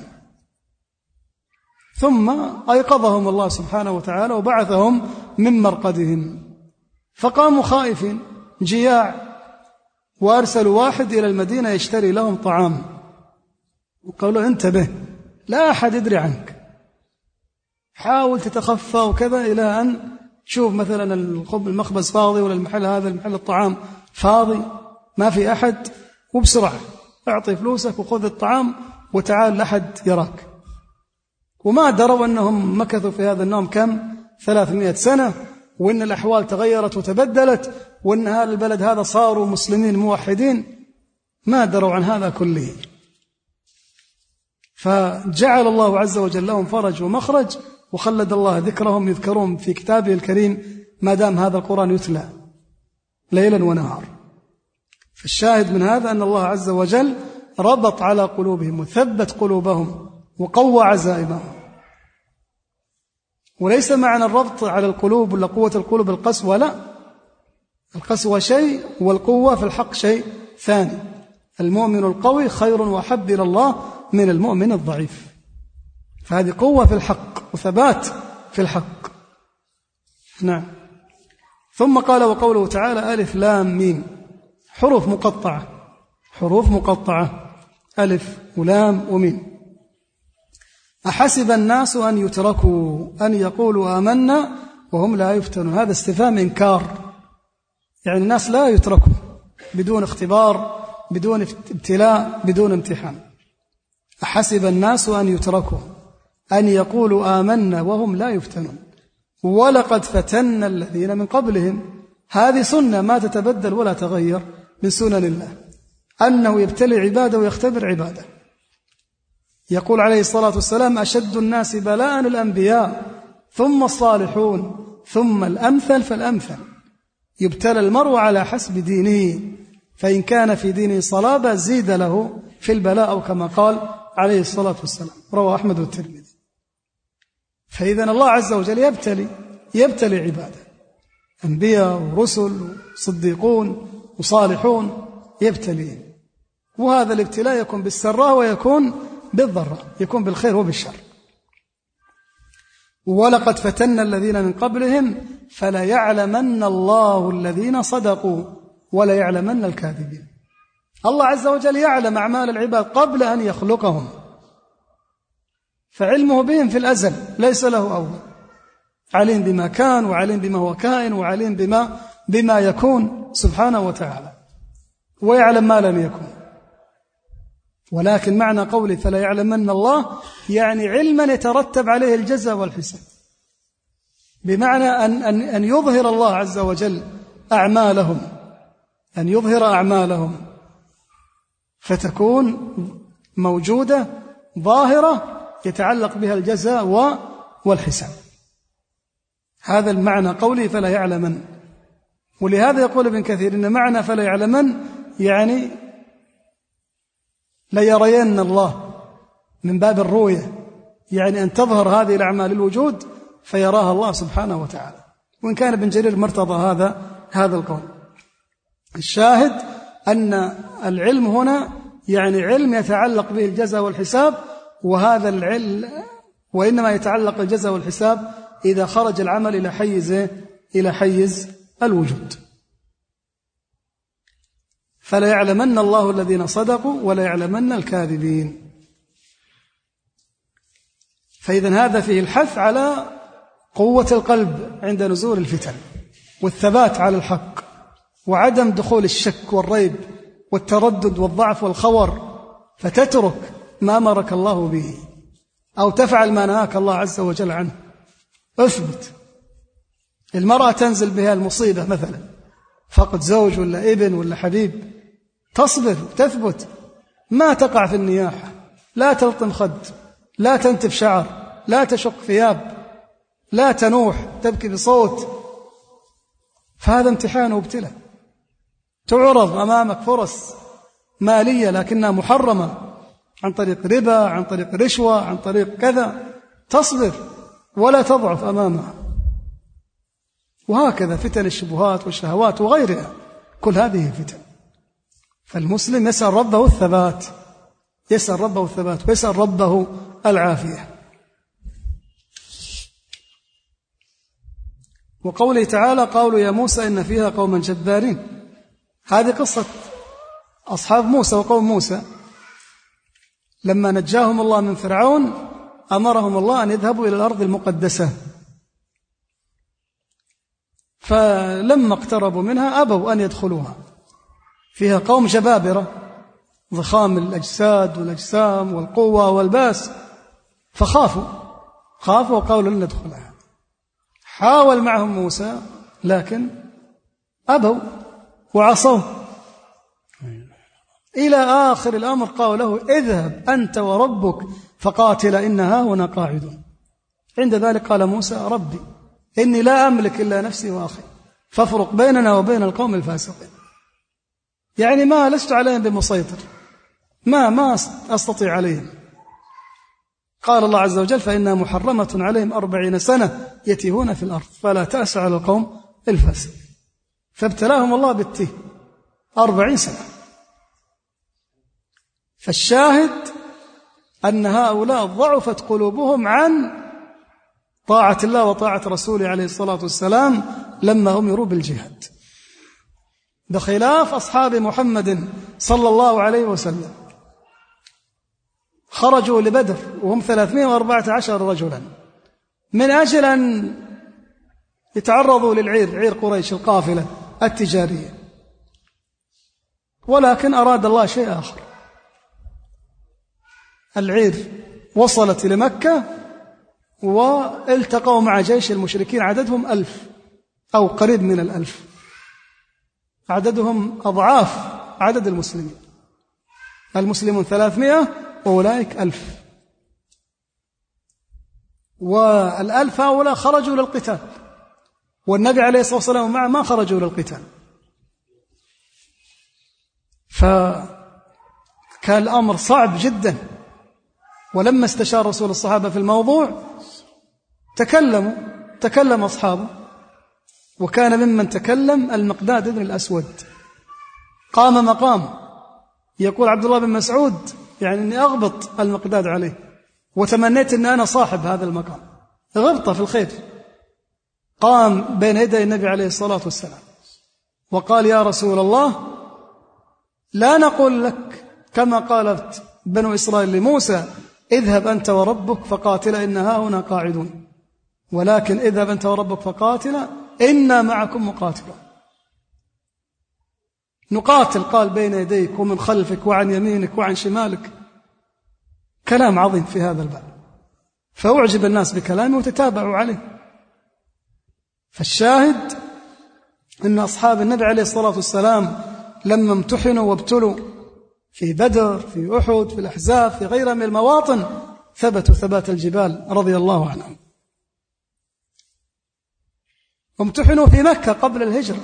ثم أيقظهم الله سبحانه وتعالى وبعثهم من مرقدهم، فقاموا خائفين جياع، وأرسلوا واحد إلى المدينة يشتري لهم طعام، وقالوا انتبه لا أحد يدري عنك، حاول تتخفى وكذا إلى أن تشوف مثلا المخبز فاضي ولا المحل هذا المحل الطعام فاضي ما في أحد، وبسرعة أعطي فلوسك وخذ الطعام وتعال لأحد يراك. وما دروا أنهم مكثوا في هذا النوم كم ثلاثمائة سنة، وإن الأحوال تغيرت وتبدلت، وإن هذا البلد هذا صاروا مسلمين موحدين، ما دروا عن هذا كله. فجعل الله عز وجل لهم فرج ومخرج، وخلد الله ذكرهم يذكرون في كتابه الكريم ما دام هذا القرآن يتلى. ليلا ونهار. فالشاهد من هذا أن الله عز وجل ربط على قلوبهم وثبت قلوبهم وقوى عزائمهم. وليس معنى الربط على القلوب ولا قوة القلوب القسوة، لا، القسوة شيء والقوة في الحق شيء ثاني. المؤمن القوي خير وأحب إلى الله من المؤمن الضعيف. فهذه قوة في الحق وثبات في الحق. نعم. ثم قال وقوله تعالى ألف لام ميم، حروف مقطعة، حروف مقطعة ألف ولام وميم. أحسب الناس أن يتركوا أن يقولوا آمنا وهم لا يفتنون. هذا استفهام إنكار، يعني الناس لا يتركوا بدون اختبار، بدون ابتلاء، بدون امتحان. أحسب الناس أن يتركوا أن يقولوا آمنا وهم لا يفتنون ولقد فتنا الذين من قبلهم. هذه سنة ما تتبدل ولا تغير من سنن الله، أنه يبتلي عباده ويختبر عباده. يقول عليه الصلاة والسلام أشد الناس بلاء الأنبياء ثم الصالحون ثم الأمثل فالأمثل. يبتلى المرء على حسب دينه، فإن كان في دينه صلابة زيد له في البلاء، أو كما قال عليه الصلاة والسلام، رواه أحمد والترمذي. فإذا الله عز وجل يبتلي يبتلي عباده، أنبياء ورسل وصديقون وصالحون يبتليهم. وهذا الابتلاء يكون بالسراء ويكون بالضراء، يكون بالخير وبالشر. ولقد فتنا الذين من قبلهم فلا يعلمن الله الذين صدقوا ولا يعلمن الكاذبين. الله عز وجل يعلم أعمال العباد قبل أن يخلقهم، فعلمه بهم في الأزل ليس له أول، عليم بما كان وعليم بما هو كائن وعليم بما, بما يكون سبحانه وتعالى، ويعلم ما لم يكن. ولكن معنى قولي فلا يعلمن الله يعني علما يترتب عليه الجزاء والحساب، بمعنى أن, أن, أن يظهر الله عز وجل أعمالهم، أن يظهر أعمالهم فتكون موجودة ظاهرة يتعلق بها الجزاء والحساب. هذا المعنى قولي فلا يعلمن. ولهذا يقول ابن كثير إن معنى فلا يعلمن يعني لا يرين الله من باب الرؤية، يعني أن تظهر هذه الأعمال الوجود فيراها الله سبحانه وتعالى. وإن كان ابن جرير مرتضى هذا هذا القول. الشاهد أن العلم هنا يعني علم يتعلق به الجزاء والحساب، وهذا العلم وإنما يتعلق الجزاء والحساب إذا خرج العمل إلى حيز إلى حيز الوجود. فلا يعلمن الله الذين صدقوا ولا يعلمن الكاذبين. فإذا هذا فيه الحث على قوة القلب عند نزول الفتن، والثبات على الحق، وعدم دخول الشك والريب والتردد والضعف والخور، فتترك ما أمرك الله به أو تفعل ما نهاك الله عز وجل عنه. اثبت. المرأة تنزل بها المصيبة مثلا فقد زوج ولا ابن ولا حبيب، تصبر تثبت، ما تقع في النياحة، لا تلطم خد، لا تنتف شعر، لا تشق ثياب، لا تنوح تبكي بصوت. فهذا امتحان وابتلاء. تعرض أمامك فرص مالية لكنها محرمة عن طريق ربا، عن طريق رشوة، عن طريق كذا، تصبر ولا تضعف أمامها. وهكذا فتن الشبهات والشهوات وغيرها، كل هذه فتن. فالمسلم يسأل ربه الثبات، يسأل ربه الثبات ويسأل ربه العافية. وقوله تعالى قالوا يا موسى إن فيها قوما جبارين. هذه قصة أصحاب موسى وقوم موسى لما نجاهم الله من فرعون، أمرهم الله أن يذهبوا إلى الأرض المقدسة، فلما اقتربوا منها أبوا أن يدخلوها. فيها قوم جبابرة ضخام الأجساد والأجسام والقوة والباس، فخافوا خافوا وقالوا لن ندخلها. حاول معهم موسى لكن أبوا وعصوا، إلى آخر الأمر قالوا له اذهب أنت وربك فقاتل إنها هنا قاعدون. عند ذلك قال موسى ربي إني لا أملك إلا نفسي وأخي فافرق بيننا وبين القوم الفاسقين. يعني ما لست عليهم بمسيطر، ما ما أستطيع عليهم. قال الله عز وجل فإنها محرمة عليهم أربعين سنة يتيهون في الأرض فلا تأس على القوم الفاسقين. فابتلاهم الله بالتيه أربعين سنة. فالشاهد أن هؤلاء ضعفت قلوبهم عن طاعة الله وطاعة رسوله عليه الصلاة والسلام لما أمروا بالجهاد، بخلاف أصحاب محمد صلى الله عليه وسلم. خرجوا لبدر وهم ثلاثمائة وأربعة عشر رجلا من أجل أن يتعرضوا للعير، عير قريش القافلة التجارية، ولكن أراد الله شيء آخر. العير وصلت إلى مكة والتقوا مع جيش المشركين عددهم ألف أو قريب من الألف، عددهم أضعاف عدد المسلمين. المسلمون ثلاثمائة وأولئك ألف، والألف هؤلاء خرجوا للقتال، والنبي عليه الصلاة والسلام معه ما خرجوا للقتال. فكان الأمر صعب جدا. ولما استشار رسول الصحابة في الموضوع تكلموا تكلم أصحابه، وكان ممن تكلم المقداد بن الأسود. قام مقام يقول عبد الله بن مسعود يعني أني أغبط المقداد عليه، وتمنيت أن أنا صاحب هذا المقام، غبطة في الخير. قام بين يدي النبي عليه الصلاة والسلام وقال يا رسول الله لا نقول لك كما قالت بنو إسرائيل لموسى اذهب أنت وربك فقاتلا إن هاهنا قاعدون، ولكن اذهب أنت وربك فقاتلا إنا معكم مقاتلون. نقاتل قال بين يديك ومن خلفك وعن يمينك وعن شمالك. كلام عظيم في هذا الباب، فأعجب الناس بكلامه وتتابعوا عليه. فالشاهد أن أصحاب النبي عليه الصلاة والسلام لما امتحنوا وابتلوا في بدر في أحد في الأحزاب في غيرها من المواطن ثبتوا ثبات الجبال رضي الله عنهم. وامتحنوا في مكة قبل الهجرة،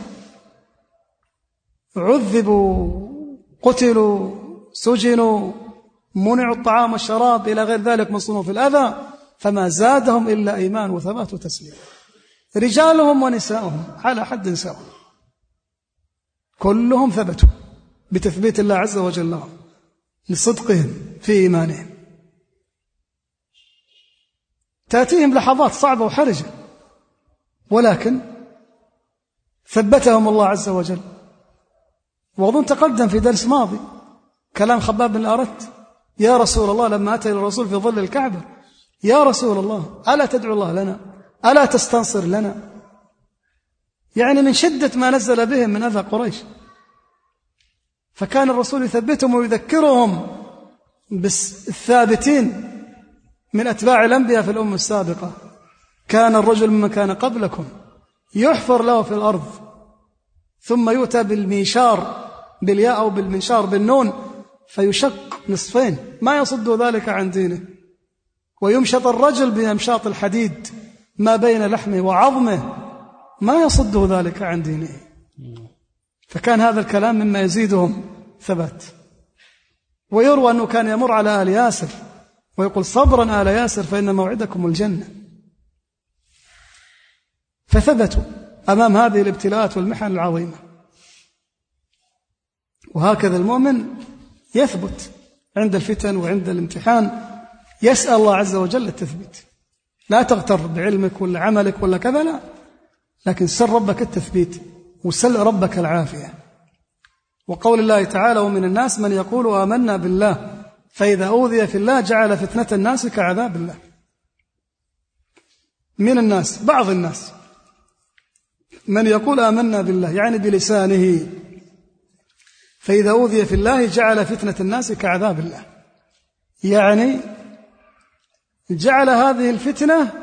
عذبوا قتلوا سجنوا منعوا الطعام والشراب إلى غير ذلك من صنوف الأذى، فما زادهم إلا إيمان وثبات وتسليم. رجالهم ونساءهم على حد سواء كلهم ثبتوا بتثبيت الله عز وجل لهم لصدقهم في إيمانهم. تأتيهم لحظات صعبة وحرجة، ولكن ثبتهم الله عز وجل. وأظن تقدم في درس ماضي كلام خباب بن الأرت يا رسول الله لما أتى الرسول في ظل الكعبة يا رسول الله ألا تدعو الله لنا ألا تستنصر لنا، يعني من شدة ما نزل بهم من أذى قريش. فكان الرسول يثبتهم ويذكرهم بالثابتين من أتباع الأنبياء في الأمة السابقة. كان الرجل ممن كان قبلكم يحفر له في الأرض ثم يؤتى بالميشار بالياء أو بالمنشار بالنون فيشق نصفين ما يصد ذلك عن دينه، ويمشط الرجل بأمشاط الحديد ما بين لحمه وعظمه ما يصد ذلك عن دينه. فكان هذا الكلام مما يزيدهم ثبات. ويروى أنه كان يمر على آل ياسر ويقول صبرا آل ياسر فإن موعدكم الجنة. فثبتوا أمام هذه الابتلاءات والمحن العظيمة. وهكذا المؤمن يثبت عند الفتن وعند الامتحان، يسأل الله عز وجل التثبيت. لا تغتر بعلمك ولا عملك ولا كذا، لا، لكن سل ربك التثبيت وسل ربك العافية. وقول الله تعالى ومن الناس من يقول آمنا بالله فإذا أوذي في الله جعل فتنة الناس كعذاب الله. من الناس بعض الناس من يقول آمنا بالله يعني بلسانه، فإذا أوذي في الله جعل فتنة الناس كعذاب الله، يعني جعل هذه الفتنة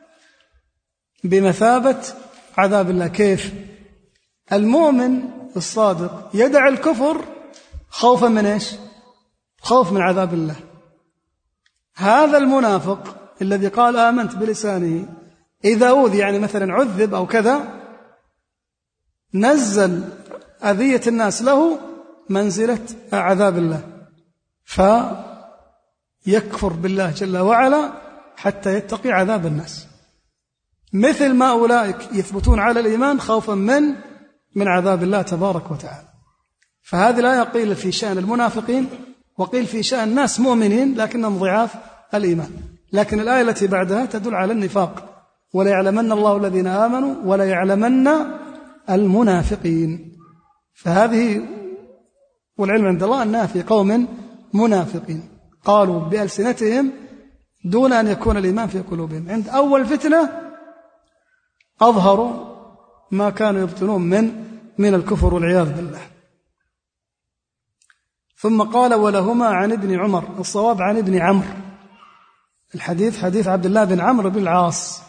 بمثابة عذاب الله. كيف؟ المؤمن الصادق يدع الكفر خوفا من إيش؟ خوف من عذاب الله. هذا المنافق الذي قال آمنت بلسانه إذا أوذي يعني مثلا عذب أو كذا نزل أذية الناس له منزلة عذاب الله، فيكفر بالله جل وعلا حتى يتقي عذاب الناس، مثل ما أولئك يثبتون على الإيمان خوفا من من عذاب الله تبارك وتعالى. فهذه الآية قيل في شأن المنافقين وقيل في شأن ناس مؤمنين لكنهم ضعاف الإيمان، لكن الآية التي بعدها تدل على النفاق، ولا يعلمن الله الذين آمنوا ولا يعلمن المنافقين. فهذه والعلم عند الله أنها في قوم منافقين قالوا بألسنتهم دون أن يكون الإيمان في قلوبهم. عند أول فتنة أظهروا ما كانوا يبطنون من من الكفر والعياذ بالله. ثم قال ولهما عن ابن عمر، الصواب عن ابن عمرو، الحديث حديث عبد الله بن عمرو بن العاص.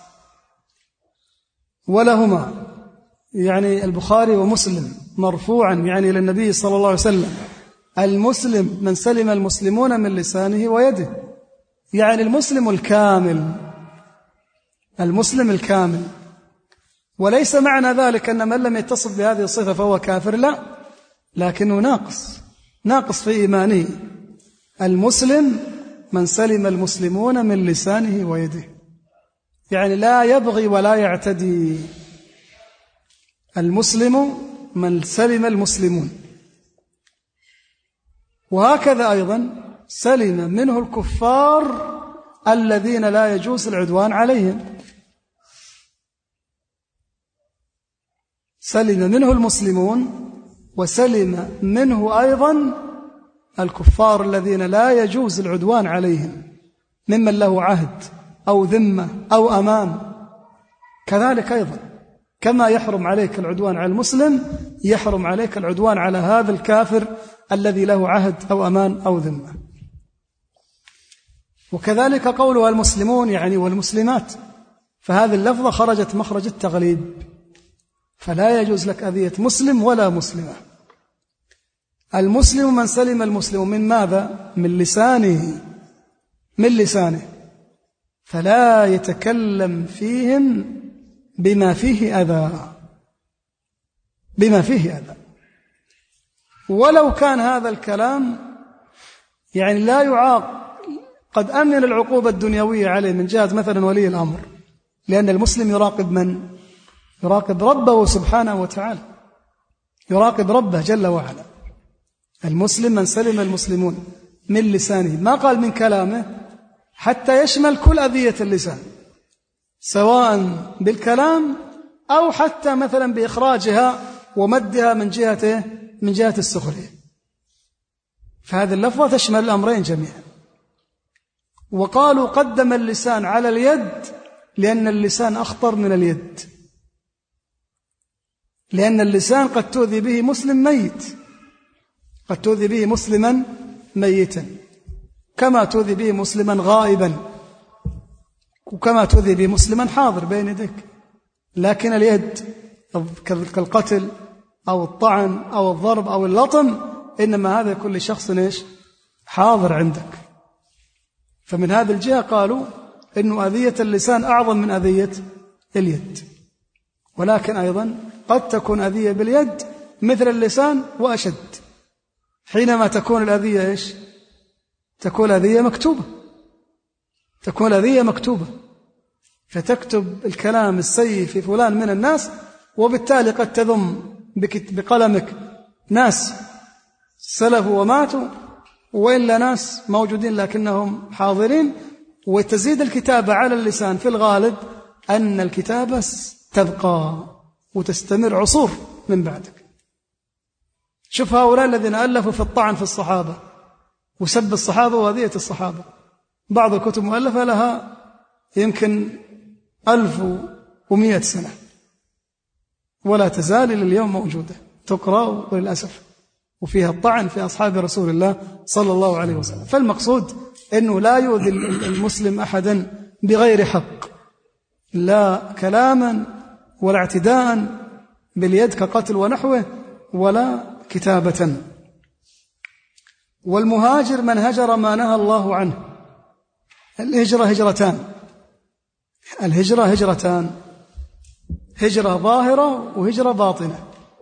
ولهما يعني البخاري ومسلم مرفوعا يعني إلى النبي صلى الله عليه وسلم: المسلم من سلم المسلمون من لسانه ويده، يعني المسلم الكامل، المسلم الكامل. وليس معنى ذلك أن من لم يتصف بهذه الصفة فهو كافر، لا، لكنه ناقص ناقص في إيمانه. المسلم من سلم المسلمون من لسانه ويده، يعني لا يبغي ولا يعتدي. المسلم من سلم المسلمون. وهكذا أيضا سلم منه الكفار الذين لا يجوز العدوان عليهم، سلم منه المسلمون وسلم منه أيضا الكفار الذين لا يجوز العدوان عليهم ممن له عهد أو ذمة أو أمان. كذلك أيضا كما يحرم عليك العدوان على المسلم يحرم عليك العدوان على هذا الكافر الذي له عهد أو أمان أو ذمة. وكذلك قولها المسلمون يعني والمسلمات، فهذه اللفظة خرجت مخرج التغليب، فلا يجوز لك أذية مسلم ولا مسلمة. المسلم من سلم المسلم من ماذا؟ من لسانه، من لسانه، فلا يتكلم فيهم بما فيه أذى، بما فيه أذى، ولو كان هذا الكلام يعني لا يعاق، قد أمن العقوبة الدنيوية عليه من جهة مثلا ولي الأمر، لأن المسلم يراقب من؟ يراقب ربه سبحانه وتعالى، يراقب ربه جل وعلا. المسلم من سلم المسلمون من لسانه، ما قال من كلامه، حتى يشمل كل أذية اللسان، سواء بالكلام أو حتى مثلا بإخراجها ومدها من جهة من جهة السخرية. فهذه اللفظة تشمل الأمرين جميعا. وقالوا قدم اللسان على اليد لأن اللسان أخطر من اليد، لأن اللسان قد تؤذي به مسلم ميت، قد تؤذي به مسلما ميتا، كما تؤذي به مسلما غائبا، وكما تؤذي به مسلما حاضر بين يديك. لكن اليد كالقتل أو الطعن أو الضرب أو اللطم، إنما هذا كل شخص إيش؟ حاضر عندك. فمن هذه الجهة قالوا إن أذية اللسان أعظم من أذية اليد. ولكن أيضا قد تكون أذية باليد مثل اللسان وأشد، حينما تكون الأذية إيش؟ تكون أذية مكتوبة، تكون أذية مكتوبة، فتكتب الكلام السيء في فلان من الناس، وبالتالي قد تذم بقلمك ناس سلفوا وماتوا، وإلا ناس موجودين لكنهم حاضرين، وتزيد الكتابة على اللسان في الغالب أن الكتابة تبقى وتستمر عصور من بعدك. شوف هؤلاء الذين ألفوا في الطعن في الصحابة وسب الصحابة وأذية الصحابة، بعض الكتب مؤلفة لها يمكن ألف ومئة سنة ولا تزال إلى اليوم موجودة تقرأ وللأسف، وفيها الطعن في أصحاب رسول الله صلى الله عليه وسلم. فالمقصود أنه لا يؤذي المسلم أحدا بغير حق، لا كلاما ولا اعتداء باليد كقتل ونحوه، ولا كتابة. والمهاجر من هجر ما نهى الله عنه. الهجرة هجرتان، الهجرة هجرتان، هجرة ظاهرة وهجرة باطنة.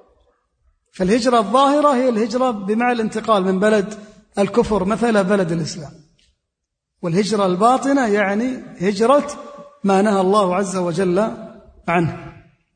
فالهجرة الظاهرة هي الهجرة بمعنى الانتقال من بلد الكفر مثل بلد الإسلام، والهجرة الباطنة يعني هجرة ما نهى الله عز وجل عنه.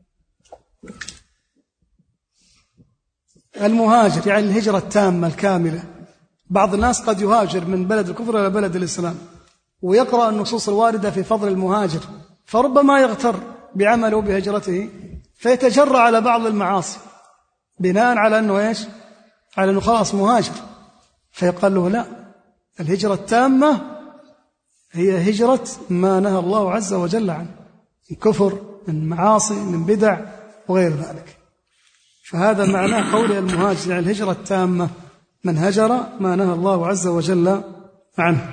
المهاجر يعني الهجرة التامة الكاملة. بعض الناس قد يهاجر من بلد الكفر إلى بلد الإسلام ويقرأ النصوص الواردة في فضل المهاجر، فربما يغتر بعمله بهجرته فيتجرأ على بعض المعاصي بناء على أنه إيش؟ على أنه خلاص مهاجر، فيقال له لا، الهجرة التامة هي هجرة ما نهى الله عز وجل عنه من كفر، من معاصي، من بدع وغير ذلك. فهذا معناه قول المهاجر يعني الهجرة التامة، من هجر ما نهى الله عز وجل عنه.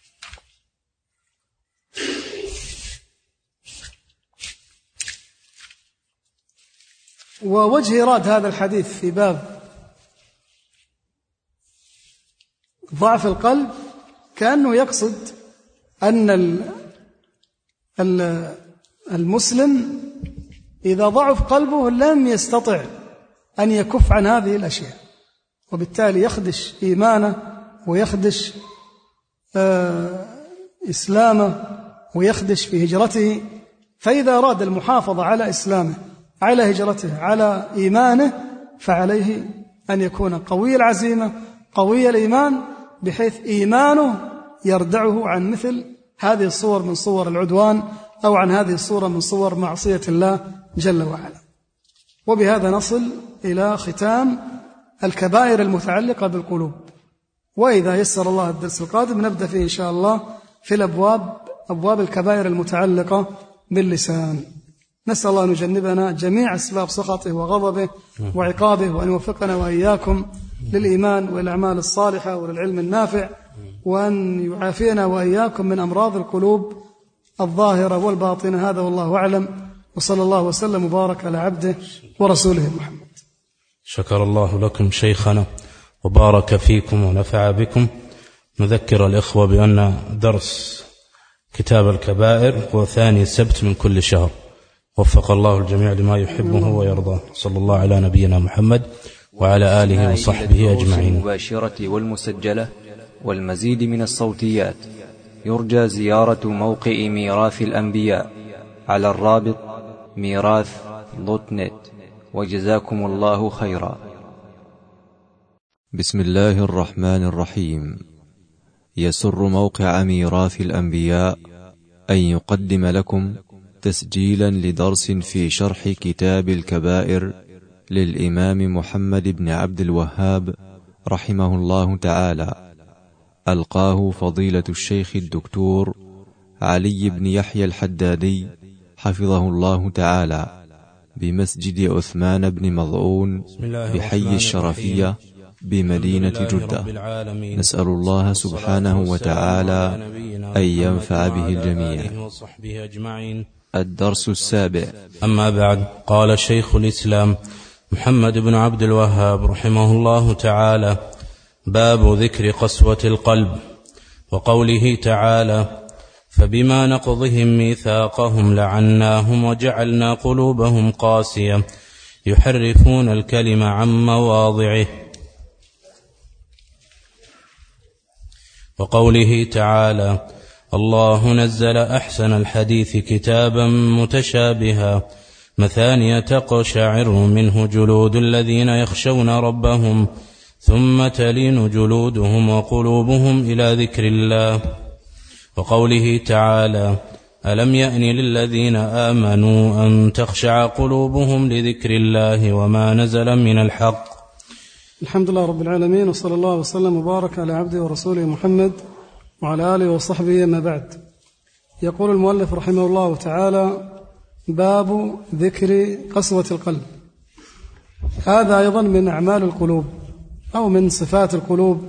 ووجه إيراد هذا الحديث في باب ضعف القلب كأنه يقصد أن المسلم إذا ضعف قلبه لم يستطع أن يكف عن هذه الأشياء، وبالتالي يخدش إيمانه ويخدش إسلامه ويخدش في هجرته. فإذا أراد المحافظة على إسلامه، على هجرته، على إيمانه، فعليه أن يكون قوي العزيمة قوي الإيمان، بحيث إيمانه يردعه عن مثل هذه الصور من صور العدوان أو عن هذه الصورة من صور معصية الله جل وعلا. وبهذا نصل إلى ختام الكبائر المتعلقة بالقلوب. وإذا يسر الله الدرس القادم نبدأ فيه إن شاء الله في الأبواب أبواب الكبائر المتعلقة باللسان. نسأل الله أن يجنبنا جميع أسباب سخطه وغضبه وعقابه، وأن يوفقنا وإياكم للإيمان والأعمال الصالحة وللعلم النافع، وأن يعافينا وإياكم من أمراض القلوب الظاهرة والباطنة. هذا والله أعلم، وصلى الله وسلم وبارك على عبده ورسوله محمد. شكر الله لكم شيخنا وبارك فيكم ونفع بكم. نذكر الإخوة بأن درس كتاب الكبائر هو ثاني سبت من كل شهر. وفق الله الجميع لما يحبه ويرضاه. صلى الله على نبينا محمد وعلى آله وصحبه أجمعين. المباشرة والمسجلة والمزيد من الصوتيات يرجى زيارة موقع ميراث الأنبياء على الرابط ميراث دوت نت. وجزاكم الله خيرا. بسم الله الرحمن الرحيم. يسر موقع ميراث الأنبياء أن يقدم لكم تسجيلا لدرس في شرح كتاب الكبائر للإمام محمد بن عبد الوهاب رحمه الله تعالى، ألقاه فضيلة الشيخ الدكتور علي بن يحيى الحدادي حفظه الله تعالى بمسجد عثمان بن مظعون بحي الشرفية بمدينة جدة. نسأل الله سبحانه وتعالى أن ينفع به الجميع. الدرس السابع. أما بعد، قال شيخ الإسلام محمد بن عبد الوهاب رحمه الله تعالى: باب ذكر قسوة القلب. وقوله تعالى: فبما نقضهم ميثاقهم لعناهم وجعلنا قلوبهم قاسية يحرفون الكلم عن مواضعه. وقوله تعالى: الله نزل أحسن الحديث كتابا متشابها مثانية تقشعر منه جلود الذين يخشون ربهم ثم تلين جلودهم وقلوبهم إلى ذكر الله. وقوله تعالى: ألم يأن للذين آمنوا أن تخشع قلوبهم لذكر الله وما نزل من الحق. الحمد لله رب العالمين، وصلى الله وسلم وبارك على عبده ورسوله محمد وعلى آله وصحبه. ما بعد، يقول المؤلف رحمه الله تعالى: باب ذكر قسوة القلب. هذا أيضا من أعمال القلوب أو من صفات القلوب،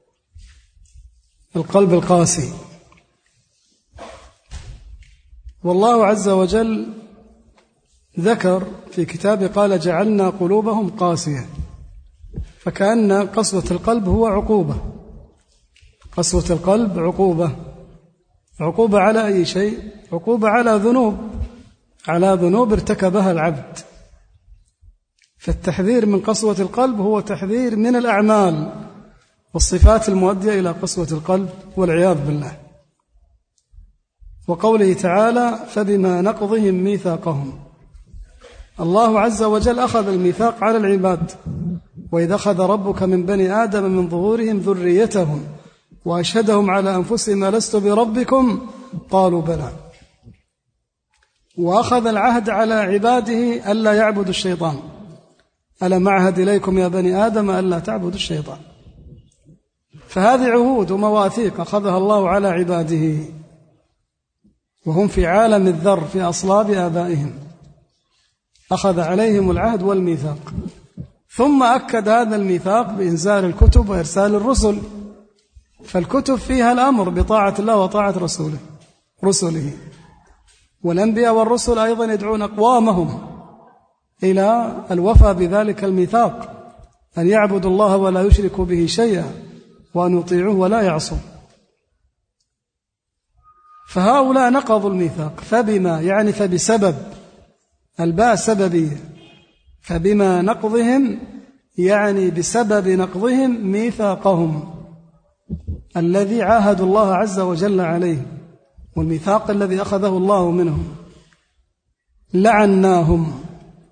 القلب القاسي. والله عز وجل ذكر في كتابه قال: جعلنا قلوبهم قاسية، فكأن قسوة القلب هو عقوبة. قسوة القلب عقوبة. عقوبة على أي شيء؟ عقوبة على ذنوب، على ذنوب ارتكبها العبد. فالتحذير من قسوة القلب هو تحذير من الأعمال والصفات المؤدية إلى قسوة القلب والعياذ بالله. وقوله تعالى فبما نقضهم ميثاقهم، الله عز وجل أخذ الميثاق على العباد، وإذا أخذ ربك من بني آدم من ظهورهم ذريتهم وأشهدهم على أنفسهم ألست بربكم قالوا بلى. وأخذ العهد على عباده ألا يعبدوا الشيطان، ألم أعهد إليكم يا بني آدم ألا تعبدوا الشيطان. فهذه عهود ومواثيق أخذها الله على عباده وهم في عالم الذر في أصلاب آبائهم، أخذ عليهم العهد والميثاق، ثم أكد هذا الميثاق بإنزال الكتب وإرسال الرسل. فالكتب فيها الأمر بطاعة الله وطاعة رسوله رسله، والأنبياء والرسل أيضا يدعون أقوامهم إلى الوفاء بذلك الميثاق، أن يعبدوا الله ولا يشركوا به شيئا وأن يطيعوه ولا يعصوا. فهؤلاء نقضوا الميثاق، فبما يعني فبسبب، الباء سببية، فبما نقضهم يعني بسبب نقضهم ميثاقهم الذي عاهدوا الله عز وجل عليه، والميثاق الذي أخذه الله منهم، لعناهم.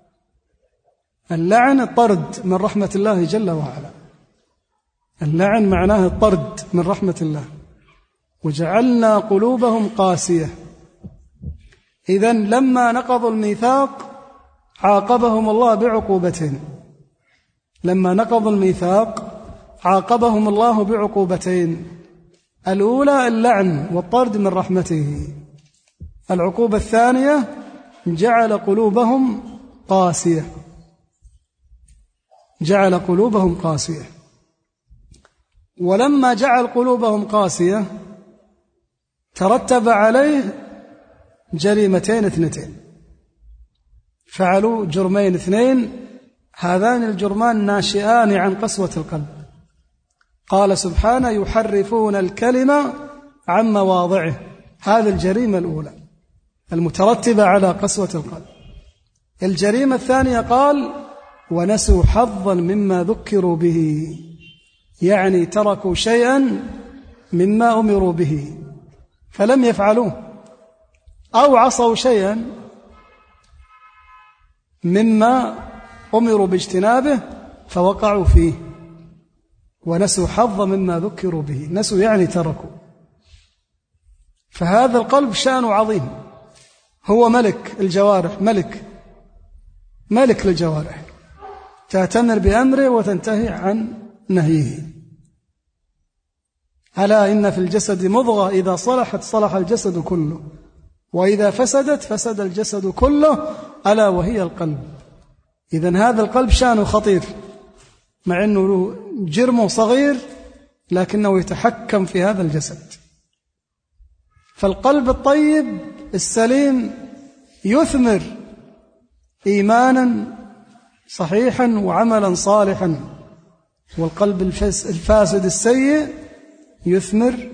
اللعن الطرد من رحمة الله جل وعلا، اللعن معناه الطرد من رحمة الله. وجعلنا قلوبهم قاسية. إذن لما نقضوا الميثاق عاقبهم الله بعقوبتين، لما نقضوا الميثاق عاقبهم الله بعقوبتين، الأولى اللعن والطرد من رحمته، العقوبة الثانية جعل قلوبهم قاسية، جعل قلوبهم قاسية. ولما جعل قلوبهم قاسية ترتب عليه جريمتين اثنتين، فعلوا جرمين اثنين، هذان الجرمان ناشئان عن قسوة القلب. قال سبحانه يحرفون الكلمة عن مواضعه، هذه الجريمة الأولى المترتبة على قسوة القلب. الجريمة الثانية قال ونسوا حظا مما ذكروا به، يعني تركوا شيئا مما أمروا به فلم يفعلوه، أو عصوا شيئا مما أمروا باجتنابه فوقعوا فيه. ونسوا حظا مما ذكروا به، نسوا يعني تركوا. فهذا القلب شأنه عظيم، هو ملك الجوارح، ملك ملك للجوارح، تأتمر بأمره وتنتهي عن نهيه. ألا إن في الجسد مضغة إذا صلحت صلح الجسد كله، وإذا فسدت فسد الجسد كله، ألا وهي القلب. إذن هذا القلب شأنه خطير، مع أنه جرمه صغير لكنه يتحكم في هذا الجسد. فالقلب الطيب السليم يثمر إيمانا صحيحا وعملا صالحا، والقلب الفاسد السيء يثمر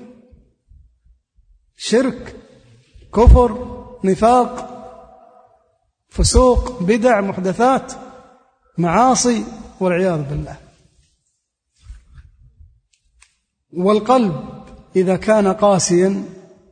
شرك، كفر، نفاق، فسوق، بدع، محدثات، معاصي، والعياذ بالله. والقلب إذا كان قاسيا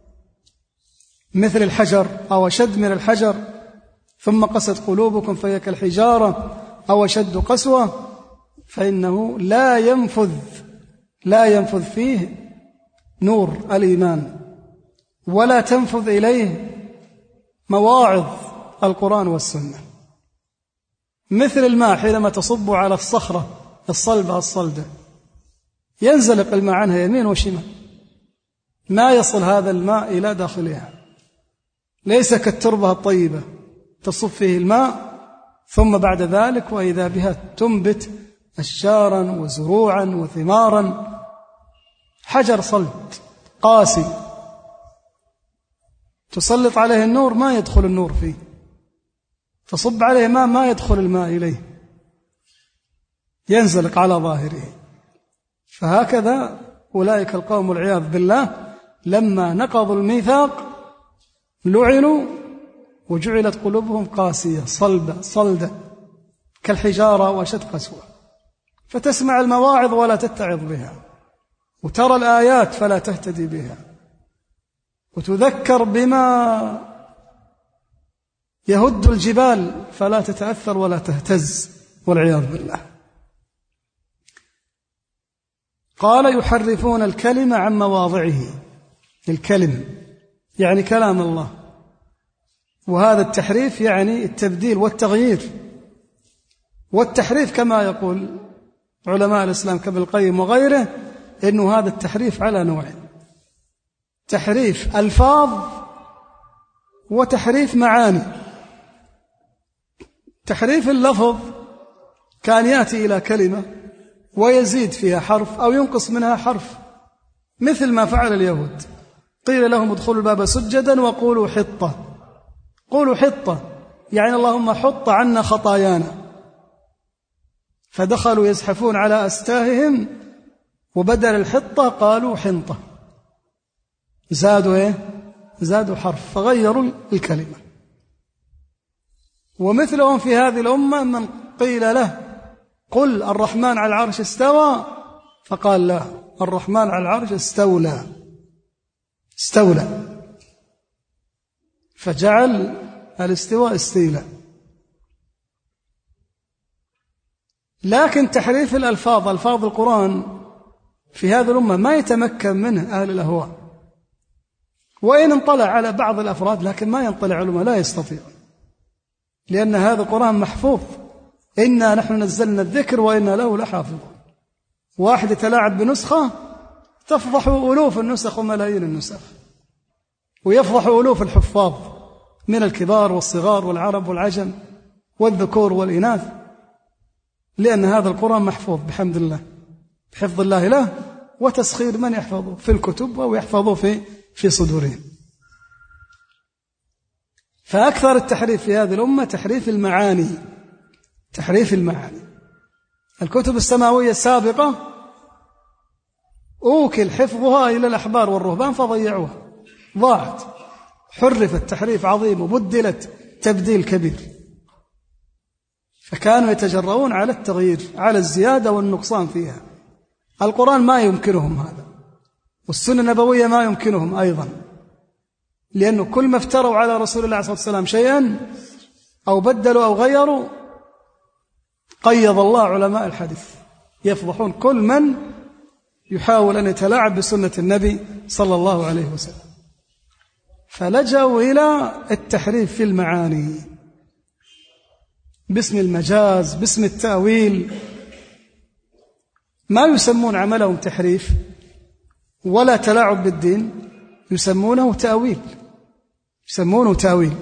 مثل الحجر أو أشد من الحجر، ثم قست قلوبكم فهي كالحجارة أو أشد قسوة، فإنه لا ينفذ لا ينفذ فيه نور الإيمان، ولا تنفذ إليه مواعظ القرآن والسنة. مثل الماء حينما تصب على الصخرة الصلبة الصلدة ينزلق الماء عنها يمين وشمال، ما يصل هذا الماء إلى داخلها، ليس كالتربة الطيبة تصب فيه الماء ثم بعد ذلك وإذا بها تنبت أشجارا وزروعا وثمارا. حجر صلد قاسي تسلط عليه النور ما يدخل النور فيه، تصب عليه ماء ما يدخل الماء إليه، ينزلق على ظاهره. فهكذا أولئك القوم والعياذ بالله لما نقضوا الميثاق لعنوا وجعلت قلوبهم قاسية صلبة صلدة، كالحجارة وأشد قسوة، فتسمع المواعظ ولا تتعظ بها، وترى الآيات فلا تهتدي بها، وتذكر بما يهد الجبال فلا تتأثر ولا تهتز والعياذ بالله. قال يحرفون الكلمة عن مواضعه، الكلم يعني كلام الله، وهذا التحريف يعني التبديل والتغيير. والتحريف كما يقول علماء الإسلام كابن القيم وغيره إنه هذا التحريف على نوعين: تحريف ألفاظ وتحريف معاني. تحريف اللفظ كان يأتي إلى كلمة ويزيد فيها حرف أو ينقص منها حرف، مثل ما فعل اليهود، قيل لهم ادخلوا الباب سجدا وقولوا حطة. قولوا حطة يعني اللهم حط عنا خطايانا، فدخلوا يزحفون على أستاههم وبدل الحطة قالوا حنطة، زادوا إيه؟ زادوا حرف فغيروا الكلمة. ومثلهم في هذه الأمة من قيل له قل الرحمن على العرش استوى، فقال لا، الرحمن على العرش استولى استولى فجعل الاستواء استيلاء. لكن تحريف الألفاظ، ألفاظ القرآن في هذه الأمة ما يتمكن منه أهل الأهواء، وإن انطلع على بعض الأفراد لكن ما ينطلع علماء، لا يستطيع، لأن هذا القرآن محفوظ، إنا نحن نزلنا الذكر وإنا له لحافظون. واحد يتلاعب بنسخة تفضح ألوف النسخ وملايين النسخ، ويفضح ألوف الحفاظ من الكبار والصغار والعرب والعجم والذكور والإناث، لأن هذا القرآن محفوظ بحمد الله، بحفظ الله له وتسخير من يحفظه في الكتب أو يحفظه في في صدورهم. فأكثر التحريف في هذه الأمة تحريف المعاني، تحريف المعاني. الكتب السماوية السابقة أوكل حفظها إلى الأحبار والرهبان فضيعوها، ضاعت، حرفت تحريف عظيم وبدلت تبديل كبير، فكانوا يتجرؤون على التغيير، على الزيادة والنقصان فيها. القرآن ما يمكنهم هذا، والسنة النبوية ما يمكنهم أيضا، لأنه كل ما افتروا على رسول الله صلى الله عليه وسلم شيئا أو بدلوا أو غيروا قيض الله علماء الحديث يفضحون كل من يحاول أن يتلاعب بسنة النبي صلى الله عليه وسلم. فلجأوا إلى التحريف في المعاني باسم المجاز، باسم التأويل. ما يسمون عملهم تحريف ولا تلاعب بالدين، يسمونه تأويل، يسمونه تأويل.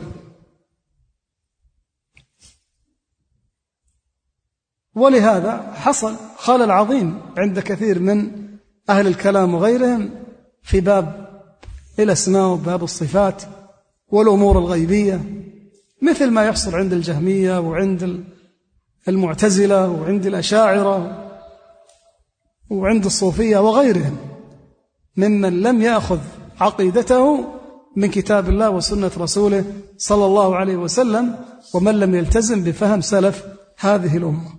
ولهذا حصل خلل عظيم عند كثير من أهل الكلام وغيرهم في باب الأسماء وباب الصفات والأمور الغيبية، مثل ما يحصل عند الجهمية وعند المعتزلة وعند الأشاعرة وعند الصوفية وغيرهم ممن لم يأخذ عقيدته من كتاب الله وسنة رسوله صلى الله عليه وسلم، ومن لم يلتزم بفهم سلف هذه الأمة،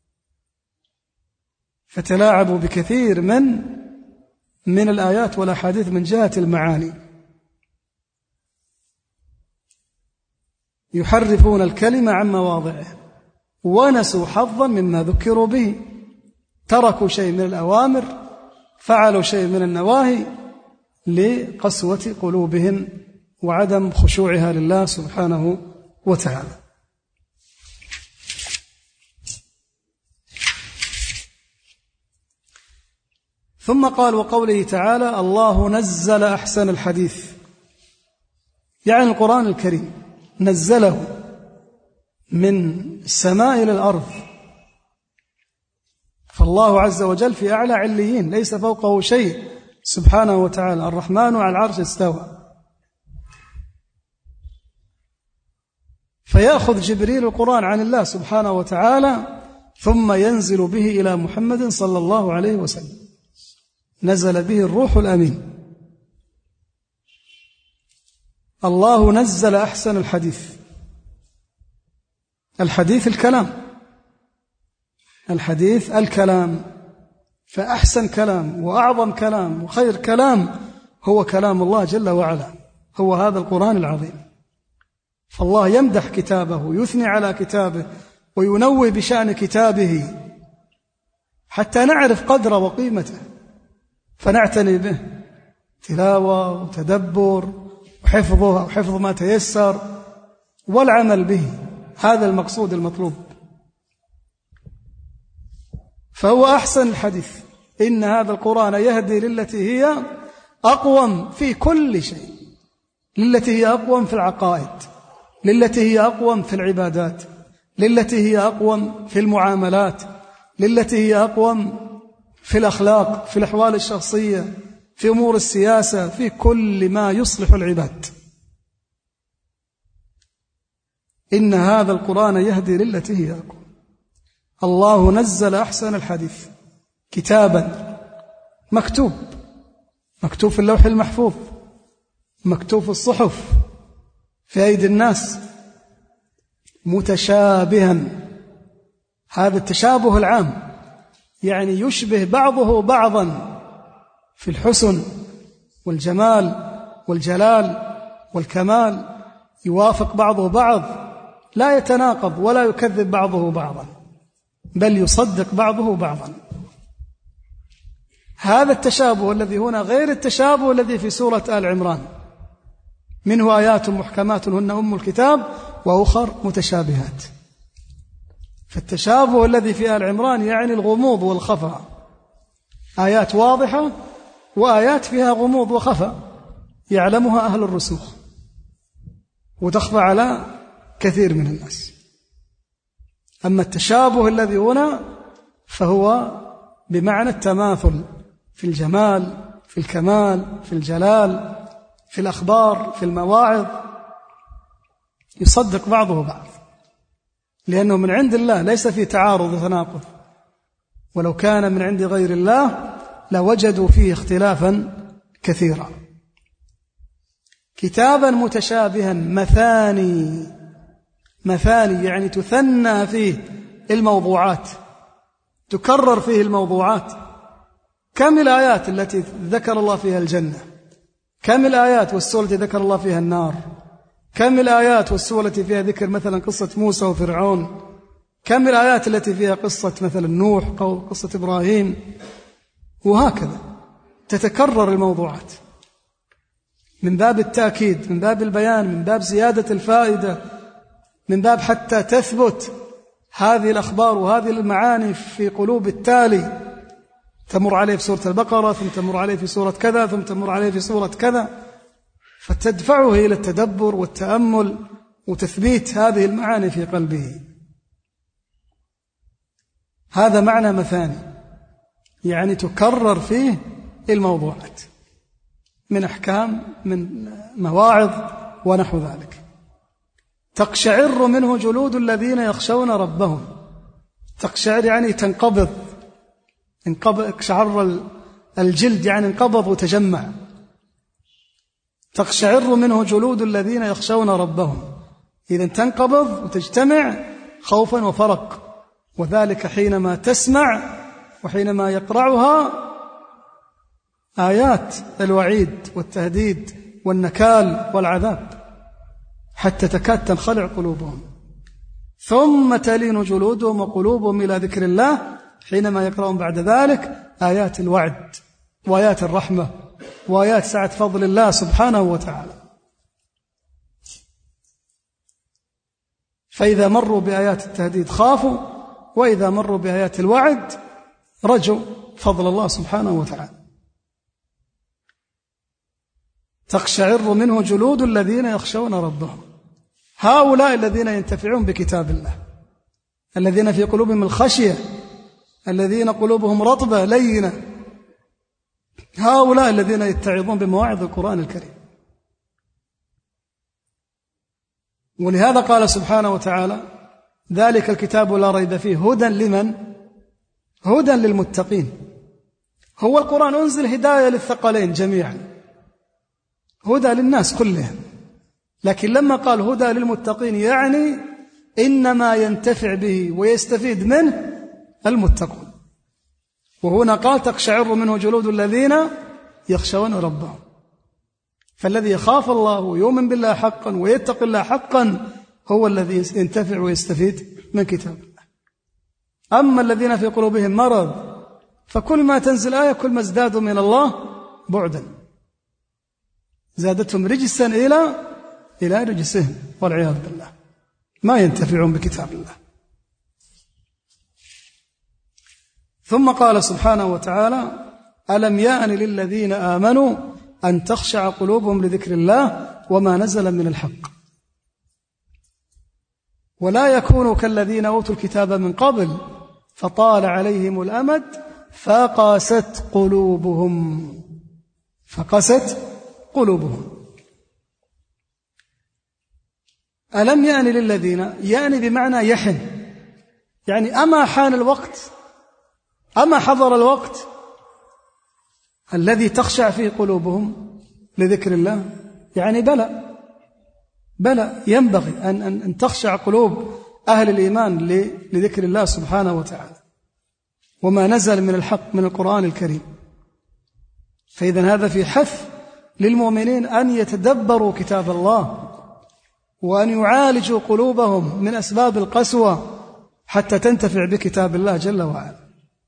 فتلاعبوا بكثير من من الآيات والأحاديث من جهة المعاني. يحرفون الكلمة عن مواضعه ونسوا حظا مما ذكروا به، تركوا شيء من الأوامر، فعلوا شيء من النواهي لقسوة قلوبهم وعدم خشوعها لله سبحانه وتعالى. ثم قال وقوله تعالى الله نزل أحسن الحديث، يعني القرآن الكريم نزله من السماء إلى الأرض، فالله عز وجل في أعلى عليين ليس فوقه شيء سبحانه وتعالى، الرحمن على العرش استوى. فيأخذ جبريل القرآن عن الله سبحانه وتعالى ثم ينزل به إلى محمد صلى الله عليه وسلم، نزل به الروح الأمين. الله نزل أحسن الحديث، الحديث الكلام، الحديث الكلام، فأحسن كلام وأعظم كلام وخير كلام هو كلام الله جل وعلا، هو هذا القرآن العظيم. فالله يمدح كتابه ويثني على كتابه وينوه بشأن كتابه حتى نعرف قدره وقيمته فنعتني به، تلاوة وتدبر وحفظه وحفظ ما تيسر والعمل به، هذا المقصود المطلوب. فهو أحسن الحديث. إن هذا القرآن يهدي للتي هي أقوم في كل شيء، للتي هي أقوم في العقائد، للتي هي أقوم في العبادات، للتي هي أقوم في المعاملات، للتي هي أقوم في الأخلاق، في الأحوال الشخصية، في أمور السياسة، في كل ما يصلح العباد. إن هذا القرآن يهدي للتي هي أقوم. الله نزل أحسن الحديث كتابا مكتوب، مكتوب في اللوح المحفوظ، مكتوب في الصحف في أيدي الناس، متشابها. هذا التشابه العام يعني يشبه بعضه بعضا في الحسن والجمال والجلال والكمال، يوافق بعضه بعض، لا يتناقض ولا يكذب بعضه بعضا، بل يصدق بعضه بعضا. هذا التشابه الذي هنا غير التشابه الذي في سورة آل عمران، منه آيات محكمات هن أم الكتاب وأخر متشابهات. فالتشابه الذي في آل عمران يعني الغموض والخفاء، آيات واضحة وآيات فيها غموض وخفاء يعلمها أهل الرسوخ وتخفى على كثير من الناس. أما التشابه الذي هنا فهو بمعنى التماثل في الجمال، في الكمال، في الجلال، في الأخبار، في المواعظ، يصدق بعضه بعض، لأنه من عند الله ليس في تعارض وتناقض، ولو كان من عند غير الله لوجدوا فيه اختلافا كثيرا. كتابا متشابها مثاني، مثاني يعني تثنى فيه الموضوعات، تكرر فيه الموضوعات. كم الآيات التي ذكر الله فيها الجنة، كم الآيات والسورة التي ذكر الله فيها النار، كم الآيات والسورة التي فيها ذكر مثلا قصة موسى وفرعون، كم الآيات التي فيها قصة مثلا نوح أو قصة إبراهيم، وهكذا تتكرر الموضوعات من باب التأكيد، من باب البيان، من باب زيادة الفائدة، من باب حتى تثبت هذه الأخبار وهذه المعاني في قلوب التالي، تمر عليه في سورة البقرة ثم تمر عليه في سورة كذا ثم تمر عليه في سورة كذا، فتدفعه إلى التدبر والتأمل وتثبيت هذه المعاني في قلبه. هذا معنى مثاني، يعني تكرر فيه الموضوعات من أحكام، من مواعظ ونحو ذلك. تقشعر منه جلود الذين يخشون ربهم. تقشعر يعني تنقبض، اقشعر الجلد يعني انقبض وتجمع. تقشعر منه جلود الذين يخشون ربهم، إذن تنقبض وتجتمع خوفا وفرق، وذلك حينما تسمع وحينما يقرعها آيات الوعيد والتهديد والنكال والعذاب، حتى تكاد تنخلع قلوبهم. ثم تلين جلودهم وقلوبهم إلى ذكر الله حينما يقرأون بعد ذلك آيات الوعد وآيات الرحمة وآيات سعة فضل الله سبحانه وتعالى. فإذا مروا بآيات التهديد خافوا، وإذا مروا بآيات الوعد رجوا فضل الله سبحانه وتعالى. تقشعر منه جلود الذين يخشون ربهم. هؤلاء الذين ينتفعون بكتاب الله، الذين في قلوبهم الخشية، الذين قلوبهم رطبة لينة، هؤلاء الذين يتعظون بمواعظ القرآن الكريم. ولهذا قال سبحانه وتعالى: ذلك الكتاب لا ريب فيه هدى لمن؟ هدى للمتقين. هو القرآن أنزل هداية للثقلين جميعا، هدى للناس كلهم، لكن لما قال هدى للمتقين يعني إنما ينتفع به ويستفيد منه المتقون. وهنا قال تقشعر منه جلود الذين يخشون ربهم. فالذي يخاف الله ويؤمن بالله حقا ويتقي الله حقا هو الذي ينتفع ويستفيد من كتاب الله. أما الذين في قلوبهم مرض فكل ما تنزل آية كل ما ازدادوا من الله بعدا، زادتهم رجسا إلى إلى رجسهم والعياذ بالله، ما ينتفعون بكتاب الله. ثم قال سبحانه وتعالى ألم يأن للذين آمنوا أن تخشع قلوبهم لذكر الله وما نزل من الحق ولا يكونوا كالذين أوتوا الكتاب من قبل فطال عليهم الأمد فقست قلوبهم فقست قلوبهم. ألم يأن للذين، يعني بمعنى يحن، يعني أما حان الوقت، أما حضر الوقت الذي تخشع فيه قلوبهم لذكر الله، يعني بلى بلى ينبغي أن, أن, أن تخشع قلوب أهل الإيمان لذكر الله سبحانه وتعالى وما نزل من الحق من القرآن الكريم. فإذا هذا في حث للمؤمنين أن يتدبروا كتاب الله وأن يعالجوا قلوبهم من أسباب القسوة حتى تنتفع بكتاب الله جل وعلا.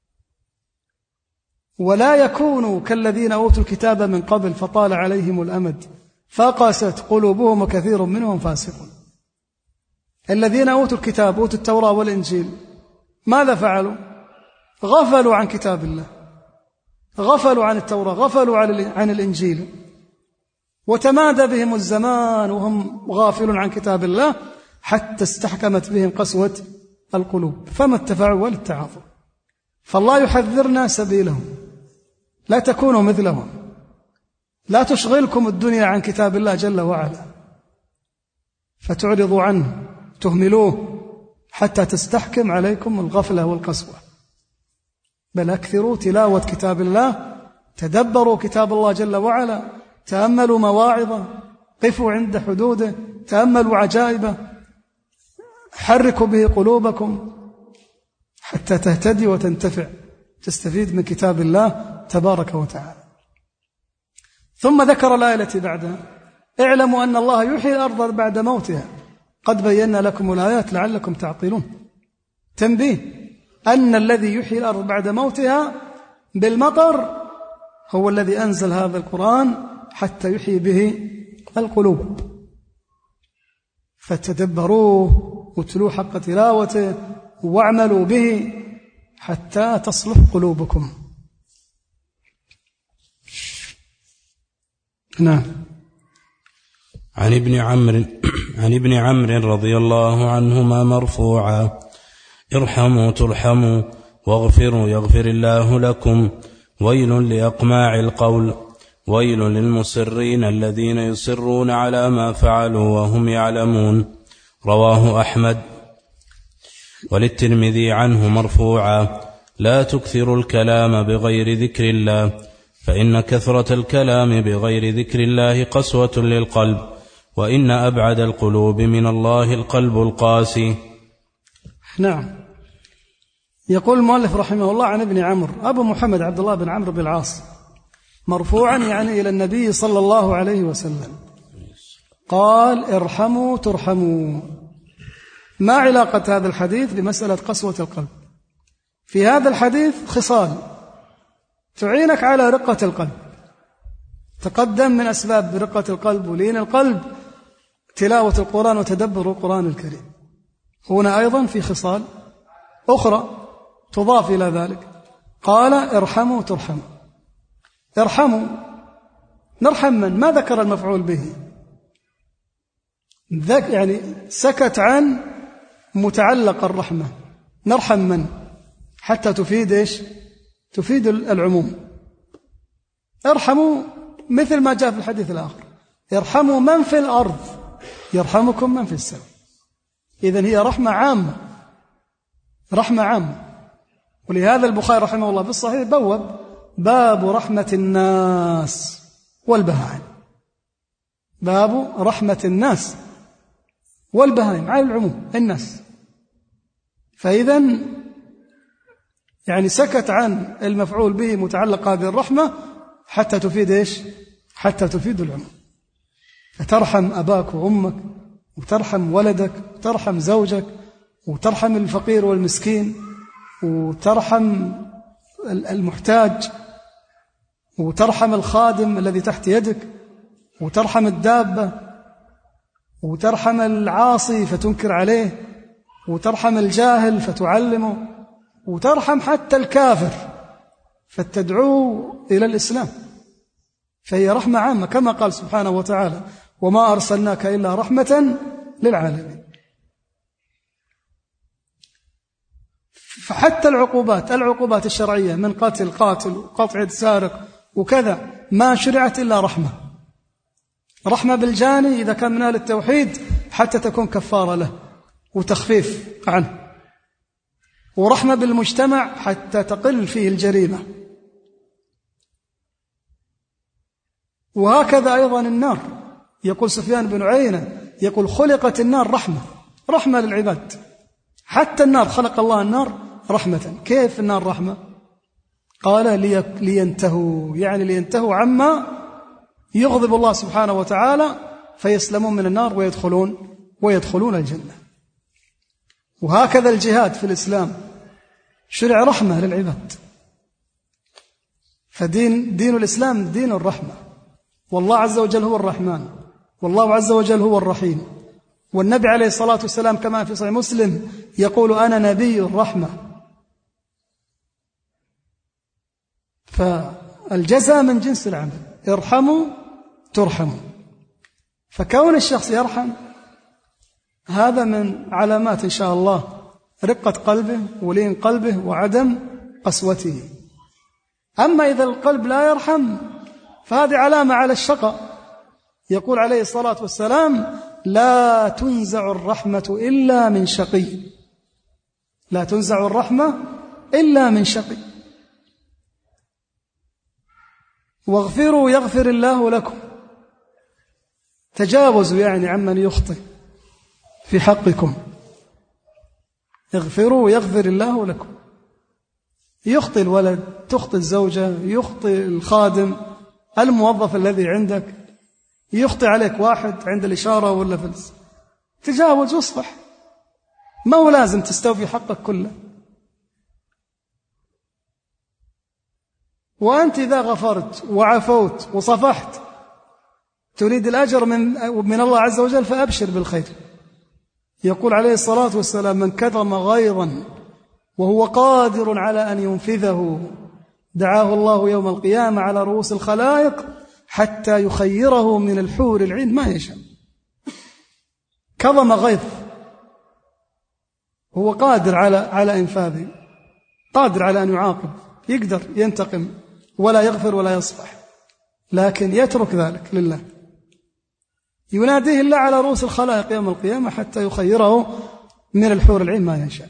ولا يكونوا كالذين أوتوا الكتاب من قبل فطال عليهم الأمد فقست قلوبهم وكثير منهم فاسقون. الذين أوتوا الكتاب أوتوا التوراة والإنجيل ماذا فعلوا؟ غفلوا عن كتاب الله، غفلوا عن التوراة، غفلوا عن الإنجيل، وتمادى بهم الزمان وهم غافلون عن كتاب الله حتى استحكمت بهم قسوة القلوب فما اتفعوا ولا اتعاظوا. فالله يحذرنا سبيلهم، لا تكونوا مثلهم، لا تشغلكم الدنيا عن كتاب الله جل وعلا فتعرضوا عنه تهملوه حتى تستحكم عليكم الغفلة والقسوة، بل أكثروا تلاوة كتاب الله، تدبروا كتاب الله جل وعلا، تأملوا مواعظه، قفوا عند حدوده، تأملوا عجائبه، حركوا به قلوبكم حتى تهتدي وتنتفع، تستفيد من كتاب الله تبارك وتعالى. ثم ذكر الآية التي بعدها اعلموا أن الله يحيي الأرض بعد موتها قد بينا لكم الآيات لعلكم تعقلون. تنبيه أن الذي يحيي الأرض بعد موتها بالمطر هو الذي أنزل هذا القرآن حتى يحيي به القلوب، فتدبروه واتلوه حق تلاوته واعملوا به حتى تصلح قلوبكم. نعم. عن ابن عمرو عن ابن عمرو رضي الله عنهما مرفوعا ارحموا ترحموا واغفروا يغفر الله لكم ويل لأقماع القول ويل للمصرين الذين يصرون على ما فعلوا وهم يعلمون. رواه أحمد. وللترمذي عنه مرفوعا لا تكثروا الكلام بغير ذكر الله فإن كثرة الكلام بغير ذكر الله قسوة للقلب وإن أبعد القلوب من الله القلب القاسي. نعم. يقول المؤلف رحمه الله عن ابن عمرو أبو محمد عبد الله بن عمرو بن العاص مرفوعا يعني إلى النبي صلى الله عليه وسلم قال ارحموا ترحموا. ما علاقة هذا الحديث بمسألة قسوة القلب؟ في هذا الحديث خصال تعينك على رقة القلب. تقدم من أسباب رقة القلب ولين القلب تلاوة القرآن وتدبر القرآن الكريم. هنا أيضا في خصال أخرى تضاف إلى ذلك. قال ارحموا ترحموا. ارحموا نرحم من؟ ما ذكر المفعول به، ذك يعني سكت عن متعلق الرحمة. نرحم من حتى تفيد إيش؟ تفيد العموم. ارحموا مثل ما جاء في الحديث الآخر ارحموا من في الأرض يرحمكم من في السماء. إذن هي رحمة عامة، رحمة عامة. ولهذا البخاري رحمه الله في الصحيح بوب باب رحمة الناس والبهائم، باب رحمة الناس والبهائم على العموم الناس. فإذن يعني سكت عن المفعول به متعلق هذه الرحمة حتى تفيد إيش؟ حتى تفيد العموم. فترحم أباك وأمك، وترحم ولدك، وترحم زوجك، وترحم الفقير والمسكين، وترحم المحتاج، وترحم الخادم الذي تحت يدك، وترحم الدابة، وترحم العاصي فتنكر عليه، وترحم الجاهل فتعلمه، وترحم حتى الكافر فتدعوه إلى الإسلام. فهي رحمة عامة كما قال سبحانه وتعالى: وما أرسلناك إلا رحمة للعالمين. فحتى العقوبات العقوبات الشرعية من قتل قاتل وقطع سارق وكذا ما شرعت إلا رحمة. رحمة بالجاني إذا كان من أهل التوحيد حتى تكون كفارة له وتخفيف عنه، ورحمة بالمجتمع حتى تقل فيه الجريمة. وهكذا أيضا النار، يقول سفيان بن عيينة يقول: خلقت النار رحمة، رحمة للعباد. حتى النار خلق الله النار رحمة. كيف النار رحمة؟ قال: لينتهوا، يعني لينتهوا عما يغضب الله سبحانه وتعالى فيسلمون من النار ويدخلون ويدخلون الجنة. وهكذا الجهاد في الإسلام شرع رحمة للعباد. فدين دين الإسلام دين الرحمة، والله عز وجل هو الرحمن، والله عز وجل هو الرحيم. والنبي عليه الصلاة والسلام كما في صحيح مسلم يقول: أنا نبي الرحمة. فالجزاء من جنس العمل، ارحموا ترحموا. فكون الشخص يرحم هذا من علامات إن شاء الله رقة قلبه ولين قلبه وعدم قسوته. أما إذا القلب لا يرحم فهذه علامة على الشقاء. يقول عليه الصلاة والسلام: لا تنزع الرحمة إلا من شقي، لا تنزع الرحمة إلا من شقي. واغفروا يغفر الله لكم، تجاوزوا يعني عمن يخطئ في حقكم. اغفروا يغفر الله لكم. يخطئ الولد، تخطئ الزوجة، يخطئ الخادم، الموظف الذي عندك، يخطئ عليك واحد عند الإشارة ولا فلس، تجاوز واصفح، ما هو لازم تستوفي حقك كله. وأنت إذا غفرت وعفوت وصفحت تريد الأجر من من الله عز وجل فأبشر بالخير. يقول عليه الصلاة والسلام: من كظم غيظا وهو قادر على أن ينفذه دعاه الله يوم القيامة على رؤوس الخلائق حتى يخيره من الحور العين ما يشاء. كظم غيظ، هو قادر على على إنفاذه، قادر على أن يعاقب، يقدر ينتقم ولا يغفر ولا يصفح، لكن يترك ذلك لله. يناديه الله على رؤوس الخلائق يوم القيامة حتى يخيره من الحور العين ما يشاء.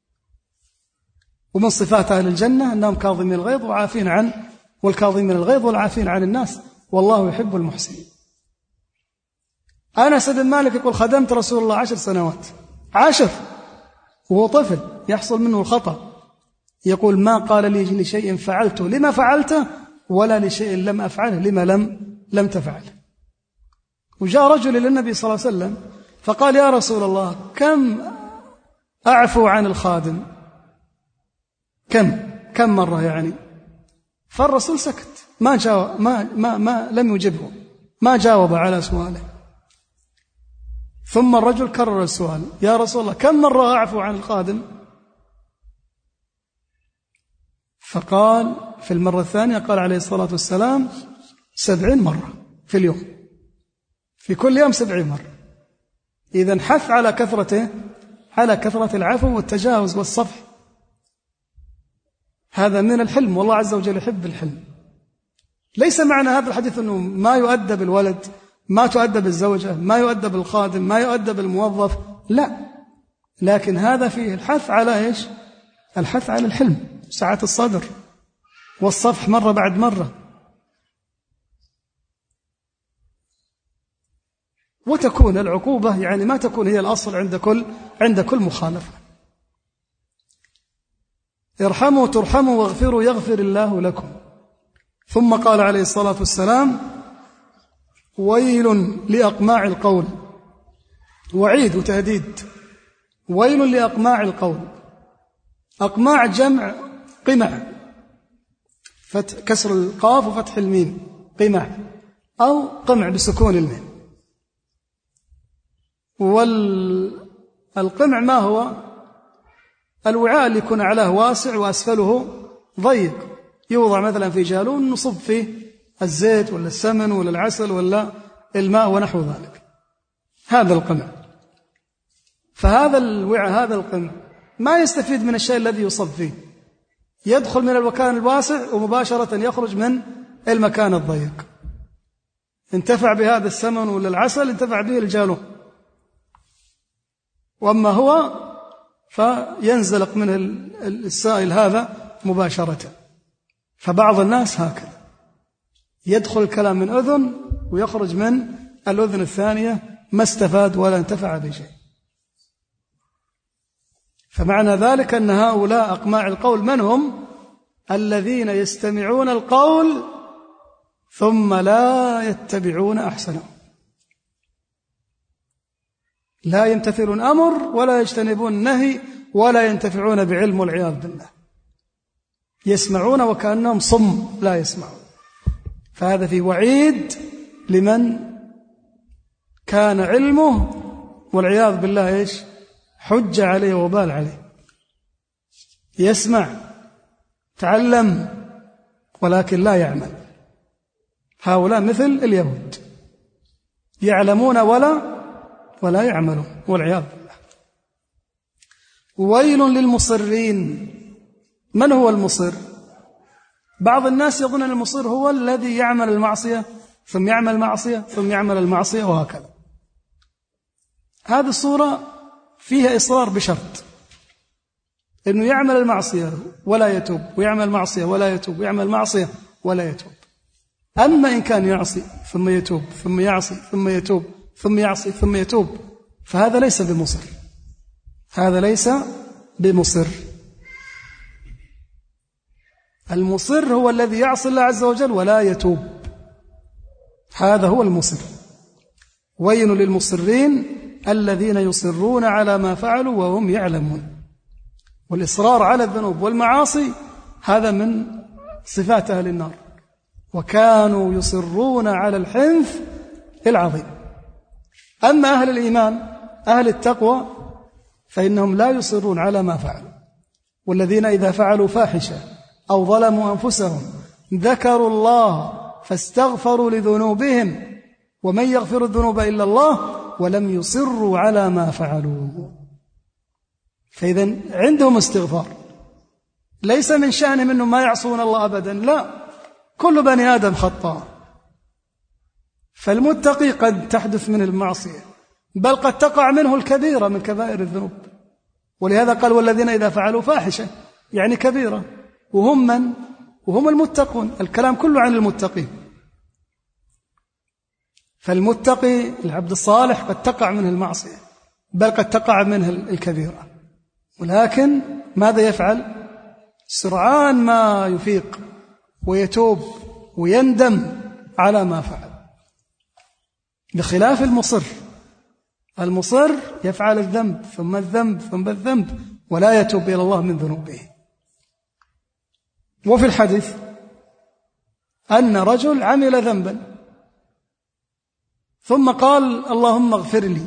ومن صفات أهل الجنة أنهم كاظمين الغيظ وعافين عن والكاظمين الغيظ والعافين عن الناس والله يحب المحسنين. أنس بن مالك يقول: خدمت رسول الله عشر سنوات، عشر، وهو طفل يحصل منه الخطأ. يقول: ما قال لي لشيء فعلته لما فعلته ولا لشيء لم أفعله لما لم لم تفعله. وجاء رجل إلى النبي صلى الله عليه وسلم فقال: يا رسول الله، كم أعفو عن الخادم؟ كم كم مرة يعني؟ فالرسول سكت، ما جاوب، ما ما ما لم يجبه، ما جاوب على سؤاله. ثم الرجل كرر السؤال: يا رسول الله، كم مرة أعفو عن الخادم؟ فقال في المرة الثانية قال عليه الصلاة والسلام: سبعين مرة في اليوم، في كل يوم سبعين مرة. إذن حث على كثرته، على كثرة العفو والتجاوز والصفح. هذا من الحلم، والله عز وجل يحب الحلم. ليس معنى هذا الحديث أنه ما يؤدب الولد، ما تؤدب الزوجة، ما يؤدب الخادم، ما يؤدب الموظف، لا، لكن هذا فيه الحث على إيش؟ الحث على الحلم، سعة الصدر والصفح مرة بعد مرة. وتكون العقوبة يعني ما تكون هي الأصل عند كل عند كل مخالفة. ارحموا ترحموا واغفروا يغفر الله لكم. ثم قال عليه الصلاة والسلام ويل لأقماع القول، وعيد وتهديد، ويل لأقماع القول. أقماع جمع قمع، فتح كسر القاف وفتح الميم، قمع أو قمع بسكون الميم. والقمع ما هو؟ الوعاء اللي يكون علاه واسع وأسفله ضيق، يوضع مثلا في جالون نصب فيه الزيت ولا السمن ولا العسل ولا الماء ونحو ذلك، هذا القمع. فهذا الوعاء هذا القمع ما يستفيد من الشيء الذي يصب فيه، يدخل من المكان الواسع ومباشرة يخرج من المكان الضيق. انتفع بهذا السمن ولا العسل انتفع به الجالون، وأما هو فينزلق منه السائل هذا مباشرة. فبعض الناس هكذا يدخل الكلام من أذن ويخرج من الأذن الثانية، ما استفاد ولا انتفع بشيء. فمعنى ذلك أن هؤلاء أقماع القول من هم؟ الذين يستمعون القول ثم لا يتبعون أحسنه، لا يمتثلون أمر ولا يجتنبون النهي ولا ينتفعون بعلم والعياذ بالله، يسمعون وكأنهم صم لا يسمعون. فهذا في وعيد لمن كان علمه والعياذ بالله إيش؟ حج عليه وبال عليه. يسمع تعلم ولكن لا يعمل. هؤلاء مثل اليهود، يعلمون ولا ولا يعملون والعياذ بالله. ويل للمصرين. من هو المصر؟ بعض الناس يظن أن المصر هو الذي يعمل المعصية ثم يعمل معصية ثم يعمل المعصية وهكذا. هذه الصورة فيها إصرار بشرط أنه يعمل المعصية ولا يتوب، ويعمل معصية ولا يتوب، ويعمل معصية ولا يتوب. أما إن كان يعصي ثم يتوب ثم يعصي ثم يتوب ثم يعصي ثم يتوب فهذا ليس بمصر، هذا ليس بمصر. المصر هو الذي يعصي الله عز وجل ولا يتوب، هذا هو المصر. ويل للمصرين الذين يصرون على ما فعلوا وهم يعلمون. والإصرار على الذنوب والمعاصي هذا من صفات أهل النار، وكانوا يصرون على الحنث العظيم. أما أهل الإيمان أهل التقوى فإنهم لا يصرون على ما فعلوا. والذين إذا فعلوا فاحشة أو ظلموا أنفسهم ذكروا الله فاستغفروا لذنوبهم ومن يغفر الذنوب إلا الله ولم يصروا على ما فعلوا. فإذا عندهم استغفار، ليس من شأن منهم ما يعصون الله أبدا، لا، كل بني آدم خطاء. فالمتقي قد تحدث منه المعصية، بل قد تقع منه الكبيرة من كبائر الذنوب. ولهذا قال والذين إذا فعلوا فاحشة يعني كبيرة، وهم من؟ وهم المتقون. الكلام كله عن المتقين. فالمتقي العبد الصالح قد تقع منه المعصية، بل قد تقع منه الكبيرة، ولكن ماذا يفعل؟ سرعان ما يفيق ويتوب ويندم على ما فعل، بخلاف المصر. المصر يفعل الذنب ثم الذنب ثم الذنب ولا يتوب إلى الله من ذنوبه. وفي الحديث أن رجل عمل ذنبا ثم قال اللهم اغفر لي،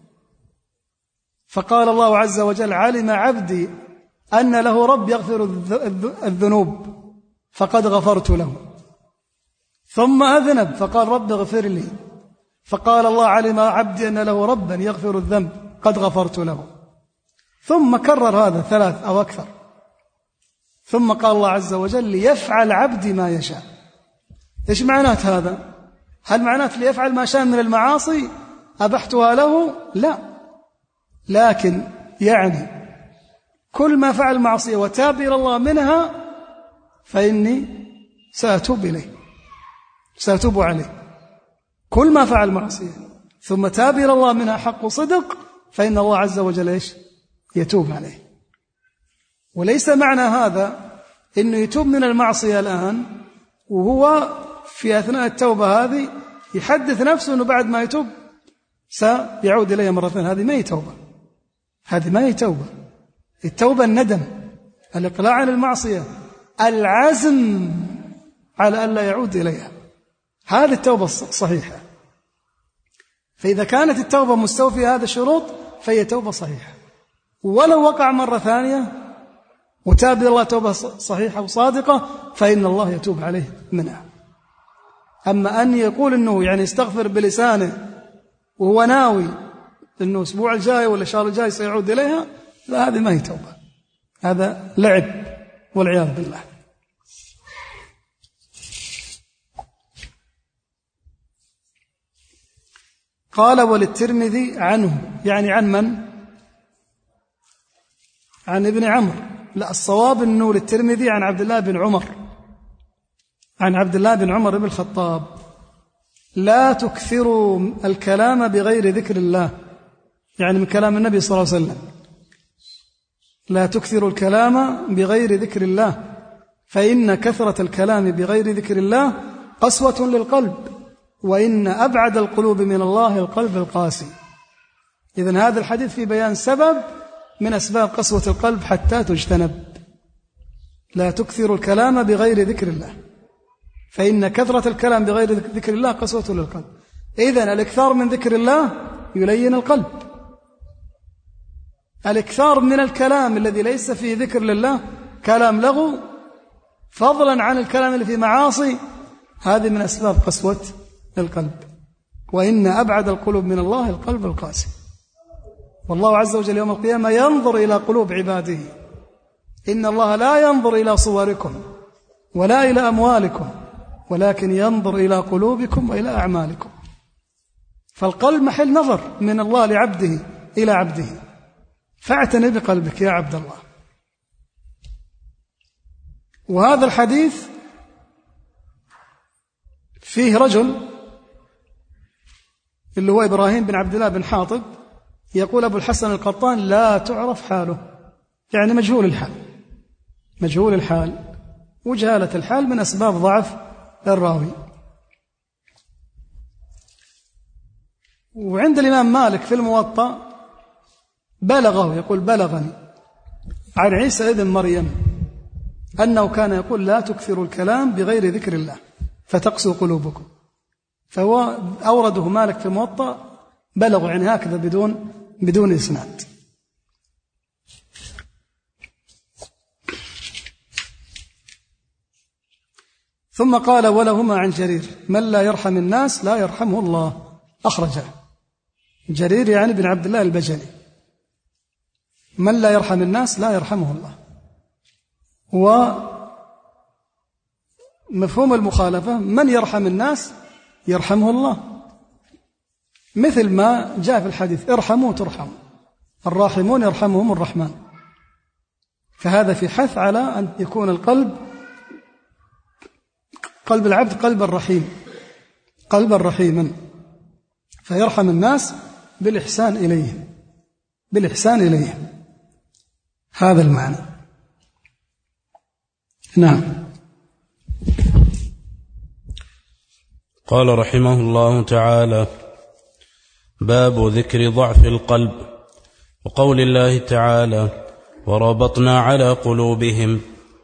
فقال الله عز وجل علم عبدي أن له رب يغفر الذنوب فقد غفرت له. ثم أذنب فقال رب اغفر لي، فقال الله علم عبدي أن له ربا يغفر الذنب قد غفرت له. ثم كرر هذا ثلاث أو أكثر، ثم قال الله عز وجل ليفعل عبدي ما يشاء. إيش معنات هذا؟ هل معنات ليفعل ما شاء من المعاصي أبحتها له؟ لا، لكن يعني كل ما فعل معصية وتاب إلى الله منها فإني سأتوب إليه، سأتوب عليه. كل ما فعل معصية ثم تاب إلى الله منها حق صدق فإن الله عز وجل إيش؟ يتوب عليه. وليس معنى هذا إنه يتوب من المعصية الآن وهو في أثناء التوبة هذه يحدث نفسه أنه بعد ما يتوب سيعود إليها مرة ثانية. هذه ما هي توبة، هذه ما هي توبة. التوبة الندم، الإقلاع عن المعصية، العزم على أن لا يعود إليها، هذه التوبة الصحيحة. فإذا كانت التوبة مستوفية هذه الشروط فهي توبة صحيحة. ولو وقع مرة ثانية وتاب إلى الله توبة صحيحة وصادقة فإن الله يتوب عليه منها. أما أن يقول أنه يعني يستغفر بلسانه وهو ناوي أنه الأسبوع الجاي ولا الشهر الجاي سيعود إليها، لا، هذه ما هي توبة، هذا لعب والعياذ بالله. قال وللترمذي عنه، يعني عن من؟ عن ابن عمرو. لا، الصواب أنه للترمذي عن عبد الله بن عمر، عن عبد الله بن عمر بن الخطاب: لا تكثروا الكلام بغير ذكر الله، يعني من كلام النبي صلى الله عليه وسلم: لا تكثروا الكلام بغير ذكر الله فإن كثرة الكلام بغير ذكر الله قسوة للقلب، وإن أبعد القلوب من الله القلب القاسي. إذن هذا الحديث في بيان سبب من أسباب قسوة القلب حتى تجتنب. لا تكثروا الكلام بغير ذكر الله فإن كثرة الكلام بغير ذكر الله قسوة للقلب. إذن الإكثار من ذكر الله يلين القلب. الإكثار من الكلام الذي ليس فيه ذكر لله كلام لغو، فضلا عن الكلام اللي فيه معاصي، هذه من أسباب قسوة القلب. وإن أبعد القلوب من الله القلب القاسي. والله عز وجل يوم القيامة ينظر إلى قلوب عباده. إن الله لا ينظر إلى صوركم ولا إلى أموالكم ولكن ينظر إلى قلوبكم وإلى أعمالكم. فالقلب محل نظر من الله لعبده إلى عبده، فاعتني بقلبك يا عبد الله. وهذا الحديث فيه رجل اللي هو إبراهيم بن عبد الله بن حاطب، يقول أبو الحسن القطان: لا تعرف حاله، يعني مجهول الحال. مجهول الحال وجهالة الحال من أسباب ضعف الراوي. وعند الإمام مالك في الموطأ بلغه، يقول: بلغني عن عيسى ابن مريم أنه كان يقول: لا تكثروا الكلام بغير ذكر الله فتقسو قلوبكم. فهو أورده مالك في الموطأ بلغوا، يعني هكذا بدون بدون إسناد. ثم قال: ولهما عن جرير: من لا يرحم الناس لا يرحمه الله، أخرجه. جرير يعني بن عبد الله البجلي. من لا يرحم الناس لا يرحمه الله. ومفهوم المخالفة: من يرحم الناس يرحمه الله، مثل ما جاء في الحديث: ارحموا ترحموا، الراحمون يرحمهم الرحمن. فهذا في حث على أن يكون القلب قلب العبد قلب الرحيم، قلب رحيما، فيرحم الناس بالإحسان إليهم، بالإحسان إليهم. هذا المعنى. نعم. قال رحمه الله تعالى: باب ذكر ضعف القلب، وقول الله تعالى: وربطنا على قلوبهم،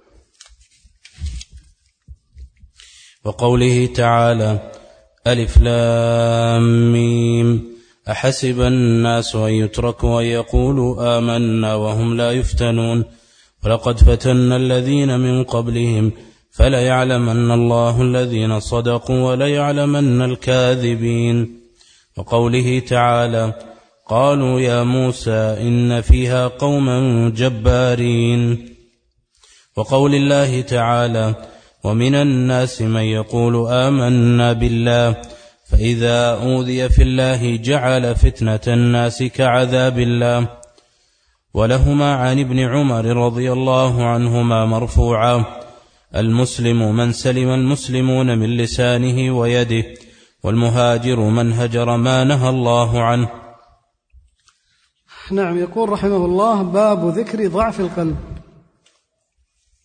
وقوله تعالى: ألف لام ميم أحسب الناس أن يتركوا أن يقولوا آمنا وهم لا يفتنون ولقد فتنا الذين من قبلهم فليعلمن الله الذين صدقوا وليعلمن الكاذبين. وقوله تعالى: قالوا يا موسى إن فيها قوما جبارين. وقول الله تعالى: ومن الناس من يقول آمنا بالله فإذا أوذي في الله جعل فتنة الناس كعذاب الله. ولهما عن ابن عمر رضي الله عنهما مرفوعا: المسلم من سلم المسلمون من لسانه ويده، والمهاجر من هجر ما نهى الله عنه. نعم. يقول رحمه الله: باب ذكر ضعف القلب.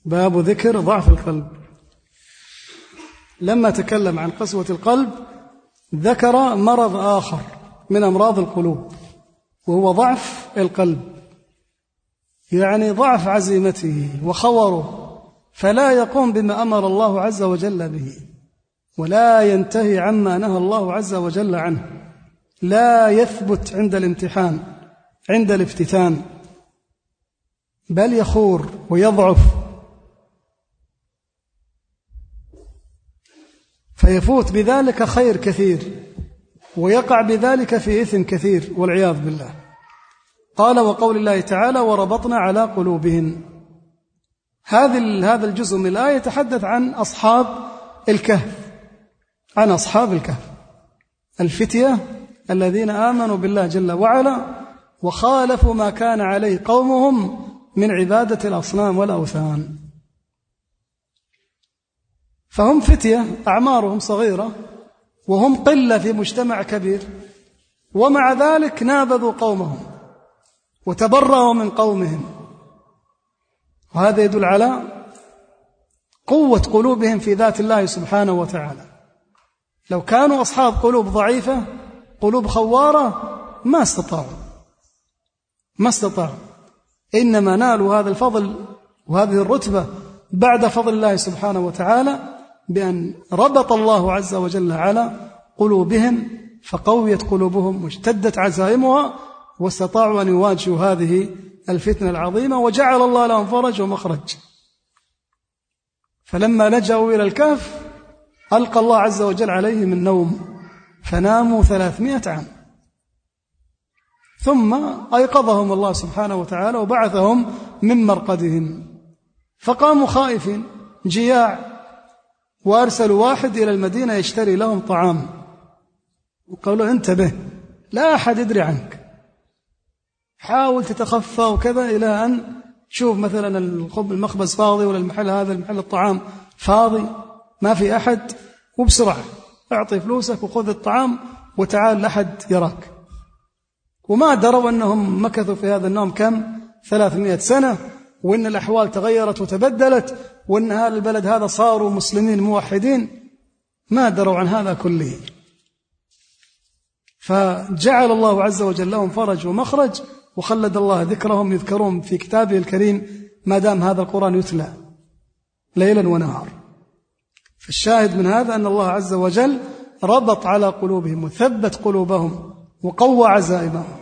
باب ذكر ضعف القلب. لما تكلم عن قسوة القلب ذكر مرض آخر من أمراض القلوب، وهو ضعف القلب، يعني ضعف عزيمته وخوره، فلا يقوم بما أمر الله عز وجل به، ولا ينتهي عما نهى الله عز وجل عنه، لا يثبت عند الامتحان عند الافتتان، بل يخور ويضعف، فيفوت بذلك خير كثير ويقع بذلك في إثم كثير والعياذ بالله. قال وقول الله تعالى وربطنا على قلوبهم. هذا الجزء من الآية يتحدث عن أصحاب الكهف، عن أصحاب الكهف الفتية الذين آمنوا بالله جل وعلا وخالفوا ما كان عليه قومهم من عبادة الأصنام والأوثان. فهم فتية أعمارهم صغيرة وهم قلة في مجتمع كبير، ومع ذلك نابذوا قومهم وتبرأوا من قومهم، وهذا يدل على قوة قلوبهم في ذات الله سبحانه وتعالى. لو كانوا أصحاب قلوب ضعيفة، قلوب خوارة، ما استطاعوا ما استطاعوا إنما نالوا هذا الفضل وهذه الرتبة بعد فضل الله سبحانه وتعالى بأن ربط الله عز وجل على قلوبهم فقويت قلوبهم واشتدت عزائمها واستطاعوا أن يواجهوا هذه الفتنة العظيمة، وجعل الله لهم فرج ومخرج. فلما لجأوا إلى الكهف ألقى الله عز وجل عليهم النوم فناموا ثلاثمائة عام، ثم أيقظهم الله سبحانه وتعالى وبعثهم من مرقدهم، فقاموا خائفين جياع، وأرسلوا واحد إلى المدينة يشتري لهم طعام، وقالوا انتبه لا أحد يدري عنك، حاول تتخفى وكذا إلى أن تشوف مثلا المخبز فاضي ولا المحل هذا المحل الطعام فاضي ما في أحد، وبسرعة أعطي فلوسك وخذ الطعام وتعال لأحد يراك. وما دروا أنهم مكثوا في هذا النوم كم ثلاثمائة سنة، وإن الأحوال تغيرت وتبدلت، وإن هذا البلد هذا صاروا مسلمين موحدين، ما دروا عن هذا كله. فجعل الله عز وجل لهم فرج ومخرج، وخلد الله ذكرهم يذكرون في كتابه الكريم ما دام هذا القرآن يتلى ليلا ونهار. فالشاهد من هذا أن الله عز وجل ربط على قلوبهم وثبت قلوبهم وقوى عزائمهم.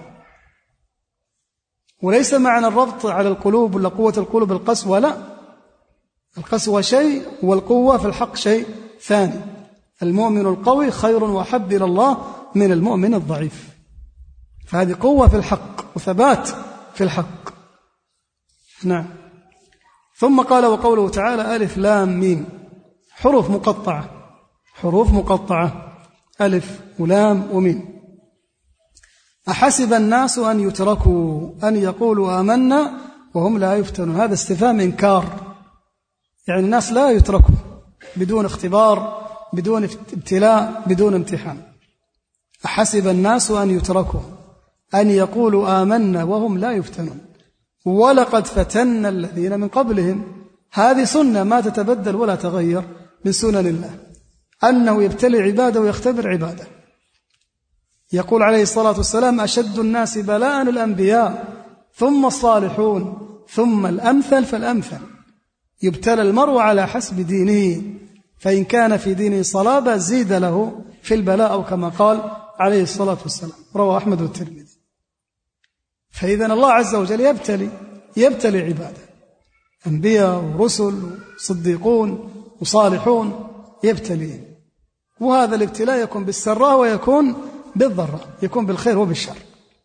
وليس معنى الربط على القلوب ولا قوة القلوب القسوة، لا، القسوة شيء والقوة في الحق شيء ثاني. المؤمن القوي خير وأحب إلى الله من المؤمن الضعيف، فهذه قوة في الحق وثبات في الحق. نعم. ثم قال وقوله تعالى ألف لام ميم، حروف مقطعة، حروف مقطعة ألف ولام وميم. أحسب الناس أن يتركوا أن يقولوا آمنا وهم لا يفتنون. هذا استفهام إنكار، يعني الناس لا يتركوا بدون اختبار، بدون ابتلاء، بدون امتحان. أحسب الناس أن يتركوا أن يقولوا آمنا وهم لا يفتنون ولقد فتنا الذين من قبلهم. هذه سنة ما تتبدل ولا تغير من سنن الله، أنه يبتلي عباده ويختبر عباده. يقول عليه الصلاة والسلام أشد الناس بلاء الأنبياء ثم الصالحون ثم الأمثل فالأمثل. يبتلى المرء على حسب دينه، فإن كان في دينه صلابة زيد له في البلاء، أو كما قال عليه الصلاة والسلام، رواه أحمد والترمذي. فإذن الله عز وجل يبتلي يبتلي عباده، أنبياء ورسل وصديقون وصالحون يبتليهم، وهذا الابتلاء يكون بالسراء ويكون بالضراء، يكون بالخير وبالشر.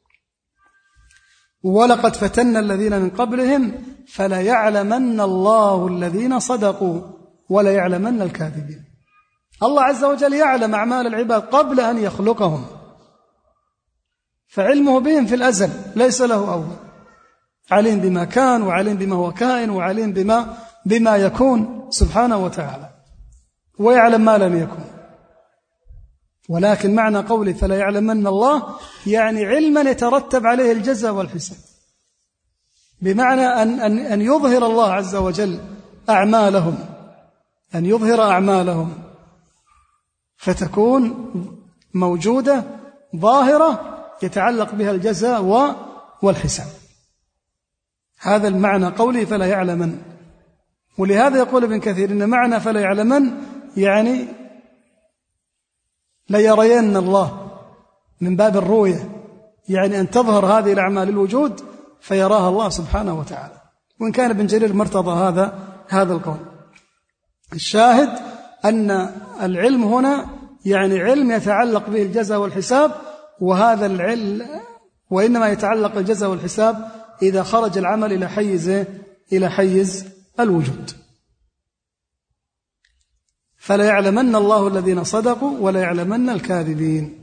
ولقد فتنا الذين من قبلهم فلا يعلمن الله الذين صدقوا ولا يعلمن الكاذبين. الله عز وجل يعلم أعمال العباد قبل أن يخلقهم، فعلمه بهم في الأزل ليس له أول، عليم بما كان وعليم بما هو كائن وعليم بما, بما يكون سبحانه وتعالى، ويعلم ما لم يكن. ولكن معنى قولي فلا يعلمن الله يعني علما يترتب عليه الجزاء والحساب، بمعنى أن, أن, أن يظهر الله عز وجل أعمالهم، أن يظهر أعمالهم فتكون موجودة ظاهرة يتعلق بها الجزاء والحساب. هذا المعنى قولي فلا يعلمن. ولهذا يقول ابن كثير إن معنى فلا يعلمن يعني لا يرين الله من باب الرؤية، يعني أن تظهر هذه الأعمال الوجود فيراها الله سبحانه وتعالى. وإن كان ابن جرير مرتضى هذا هذا القول. الشاهد أن العلم هنا يعني علم يتعلق به الجزاء والحساب، وهذا العلم وإنما يتعلق الجزاء والحساب إذا خرج العمل إلى حيز إلى حيز الوجود. فلا يعلمن الله الذين صدقوا ولا يعلمن الكاذبين.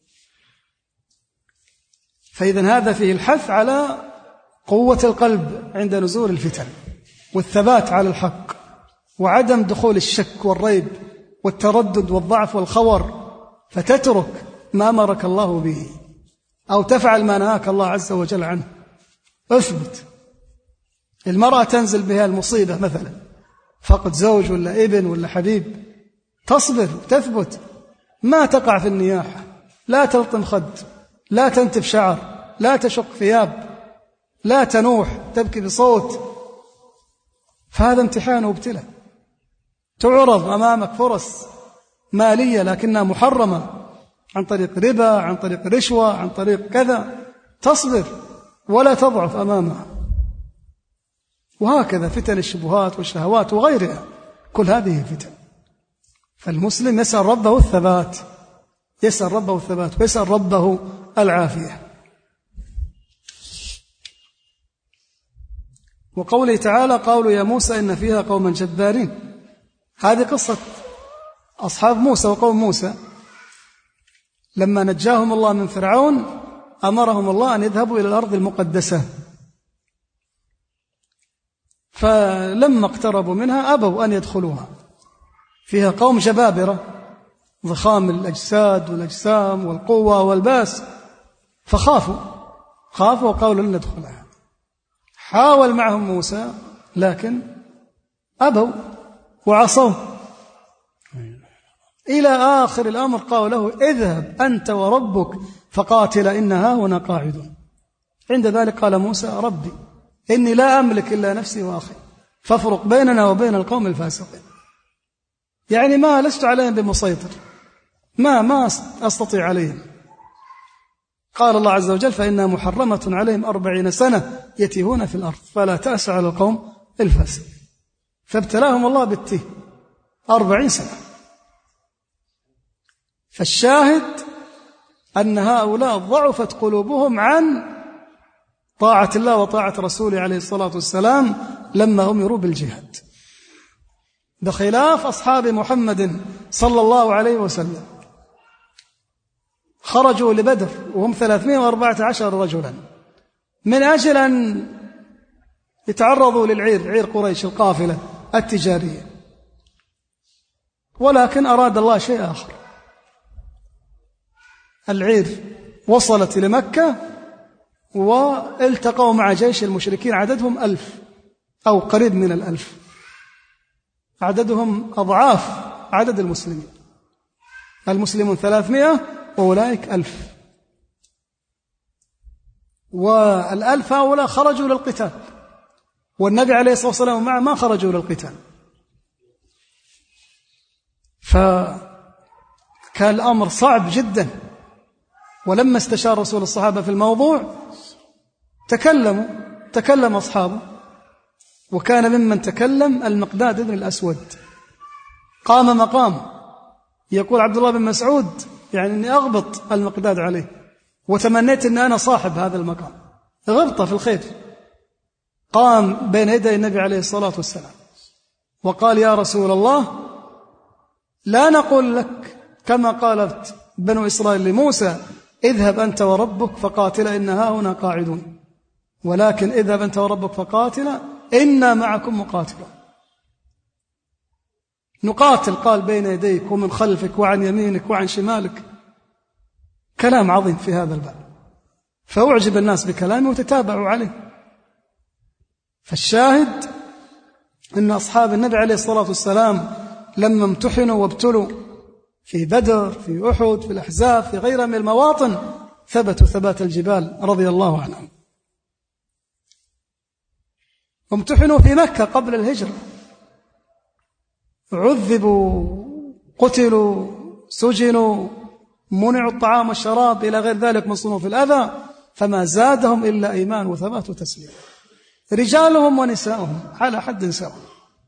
فإذا هذا فيه الحث على قوة القلب عند نزول الفتن، والثبات على الحق، وعدم دخول الشك والريب والتردد والضعف والخور، فتترك ما أمرك الله به أو تفعل ما نهاك الله عز وجل عنه. اثبت. المرأة تنزل بها المصيبة مثلا فقد زوج ولا ابن ولا حبيب، تصبر وتثبت، ما تقع في النياحة، لا تلطم خد، لا تنتف شعر، لا تشق ثياب، لا تنوح تبكي بصوت. فهذا امتحان وابتلاء. تعرض أمامك فرص مالية لكنها محرمة عن طريق ربا، عن طريق رشوة، عن طريق كذا، تصبر ولا تضعف أمامها. وهكذا فتن الشبهات والشهوات وغيرها، كل هذه فتن. فالمسلم يسأل ربه الثبات، يسأل ربه الثبات ويسأل ربه العافية. وقوله تعالى قالوا يا موسى إن فيها قوما جبارين. هذه قصة أصحاب موسى وقوم موسى لما نجاهم الله من فرعون، أمرهم الله أن يذهبوا إلى الأرض المقدسة، فلما اقتربوا منها أبوا أن يدخلوها. فيها قوم جبابرة ضخام الأجساد والأجسام والقوة والباس، فخافوا خافوا وقالوا لن ندخلها. حاول معهم موسى لكن أبوا وعصوا، إلى آخر الأمر قالوا له اذهب أنت وربك فقاتل إنها هنا قاعدون. عند ذلك قال موسى ربي إني لا أملك إلا نفسي وأخي فافرق بيننا وبين القوم الفاسقين. يعني ما لست عليهم بمسيطر، ما ما أستطيع عليهم. قال الله عز وجل فإنها محرمة عليهم أربعين سنة يتيهون في الأرض فلا تأس على القوم الفاسقين. فابتلاهم الله بالتيه أربعين سنة. فالشاهد أن هؤلاء ضعفت قلوبهم عن طاعة الله وطاعة رسوله عليه الصلاة والسلام لما أمروا بالجهاد، بخلاف أصحاب محمد صلى الله عليه وسلم. خرجوا لبدر وهم ثلاثمائة وأربعة عشر رجلا من أجل أن يتعرضوا للعير، عير قريش القافلة التجارية، ولكن أراد الله شيء آخر. العير وصلت إلى مكة والتقوا مع جيش المشركين عددهم ألف أو قريب من الألف، عددهم أضعاف عدد المسلمين. المسلمون ثلاثمائة وأولئك ألف، والألف هؤلاء خرجوا للقتال، والنبي عليه الصلاة والسلام معه ما خرجوا للقتال. فكان الأمر صعب جدا. ولما استشار رسول الصحابة في الموضوع تكلموا تكلم أصحابه، وكان ممن تكلم المقداد بن الأسود. قام مقام، يقول عبد الله بن مسعود يعني أني أغبط المقداد عليه، وتمنيت أن أنا صاحب هذا المقام، غبطة في الخير. قام بين يدي النبي عليه الصلاة والسلام وقال يا رسول الله لا نقول لك كما قالت بنو إسرائيل لموسى اذهب أنت وربك فقاتل إنها هنا قاعدون، ولكن اذهب أنت وربك فقاتل إنا معكم مقاتلون. نقاتل قال بين يديك ومن خلفك وعن يمينك وعن شمالك. كلام عظيم في هذا الباب، فأعجب الناس بكلامه وتتابعوا عليه. فالشاهد أن أصحاب النبي عليه الصلاة والسلام لما امتحنوا وابتلوا في بدر، في أحد، في الأحزاب، في غيرها من المواطن، ثبتوا ثبات الجبال رضي الله عنهم. امتحنوا في مكة قبل الهجرة، عذبوا، قتلوا، سجنوا، منعوا الطعام والشراب إلى غير ذلك من صنوف الأذى، فما زادهم إلا إيمان وثبات وتسليم. رجالهم ونساؤهم على حد سواء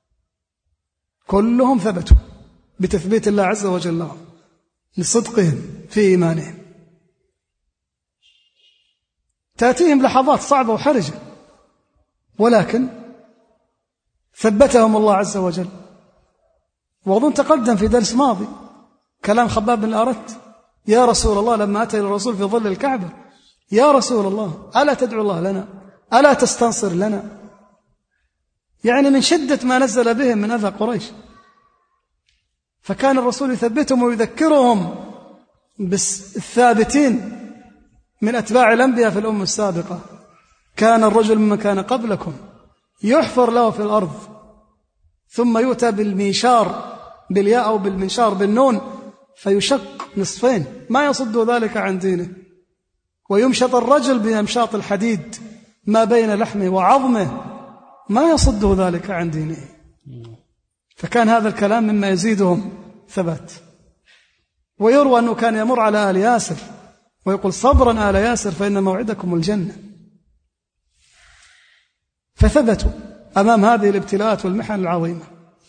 كلهم ثبتوا بتثبيت الله عز وجل لهم لصدقهم في إيمانهم. تأتيهم لحظات صعبة وحرجة، ولكن ثبتهم الله عز وجل. وأظن تقدم في درس ماضي كلام خباب بن الأرت: يا رسول الله، لما أتى إلى الرسول في ظل الكعبة: يا رسول الله، ألا تدعو الله لنا؟ ألا تستنصر لنا؟ يعني من شدة ما نزل بهم من أذى قريش. فكان الرسول يثبتهم ويذكرهم بالثابتين من أتباع الأنبياء في الأمة السابقة. كان الرجل ممن كان قبلكم يحفر له في الأرض ثم يؤتى بالمنشار بالياء أو بالمنشار بالنون فيشق نصفين ما يصد ذلك عن دينه، ويمشط الرجل بمشاط الحديد ما بين لحمه وعظمه ما يصد ذلك عن دينه. فكان هذا الكلام مما يزيدهم ثبات. ويروى أنه كان يمر على آل ياسر ويقول: صبرا آل ياسر فإن موعدكم الجنة. فثبتوا أمام هذه الابتلاءات والمحن العظيمة.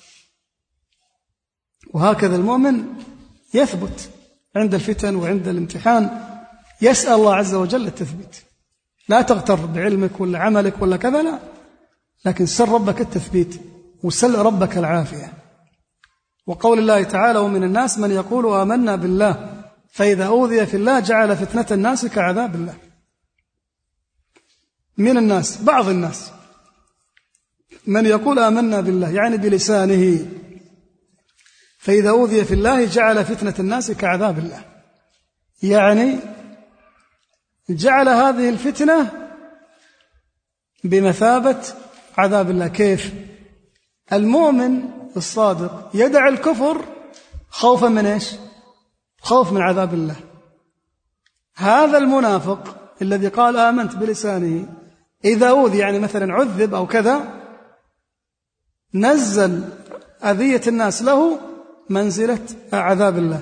وهكذا المؤمن يثبت عند الفتن وعند الامتحان، يسأل الله عز وجل التثبيت. لا تغتر بعلمك ولا عملك ولا كذا، لا، لكن سل ربك التثبيت وسل ربك العافية. وقول الله تعالى: ومن الناس من يقول آمنا بالله فإذا أوذي في الله جعل فتنة الناس كعذاب الله. من الناس بعض الناس من يقول آمنا بالله يعني بلسانه، فإذا أوذي في الله جعل فتنة الناس كعذاب الله، يعني جعل هذه الفتنة بمثابة عذاب الله. كيف؟ المؤمن الصادق يدع الكفر خوفا من إيش؟ خوف من عذاب الله. هذا المنافق الذي قال آمنت بلسانه إذا أوذي يعني مثلا عذب أو كذا، نزل أذية الناس له منزلة عذاب الله،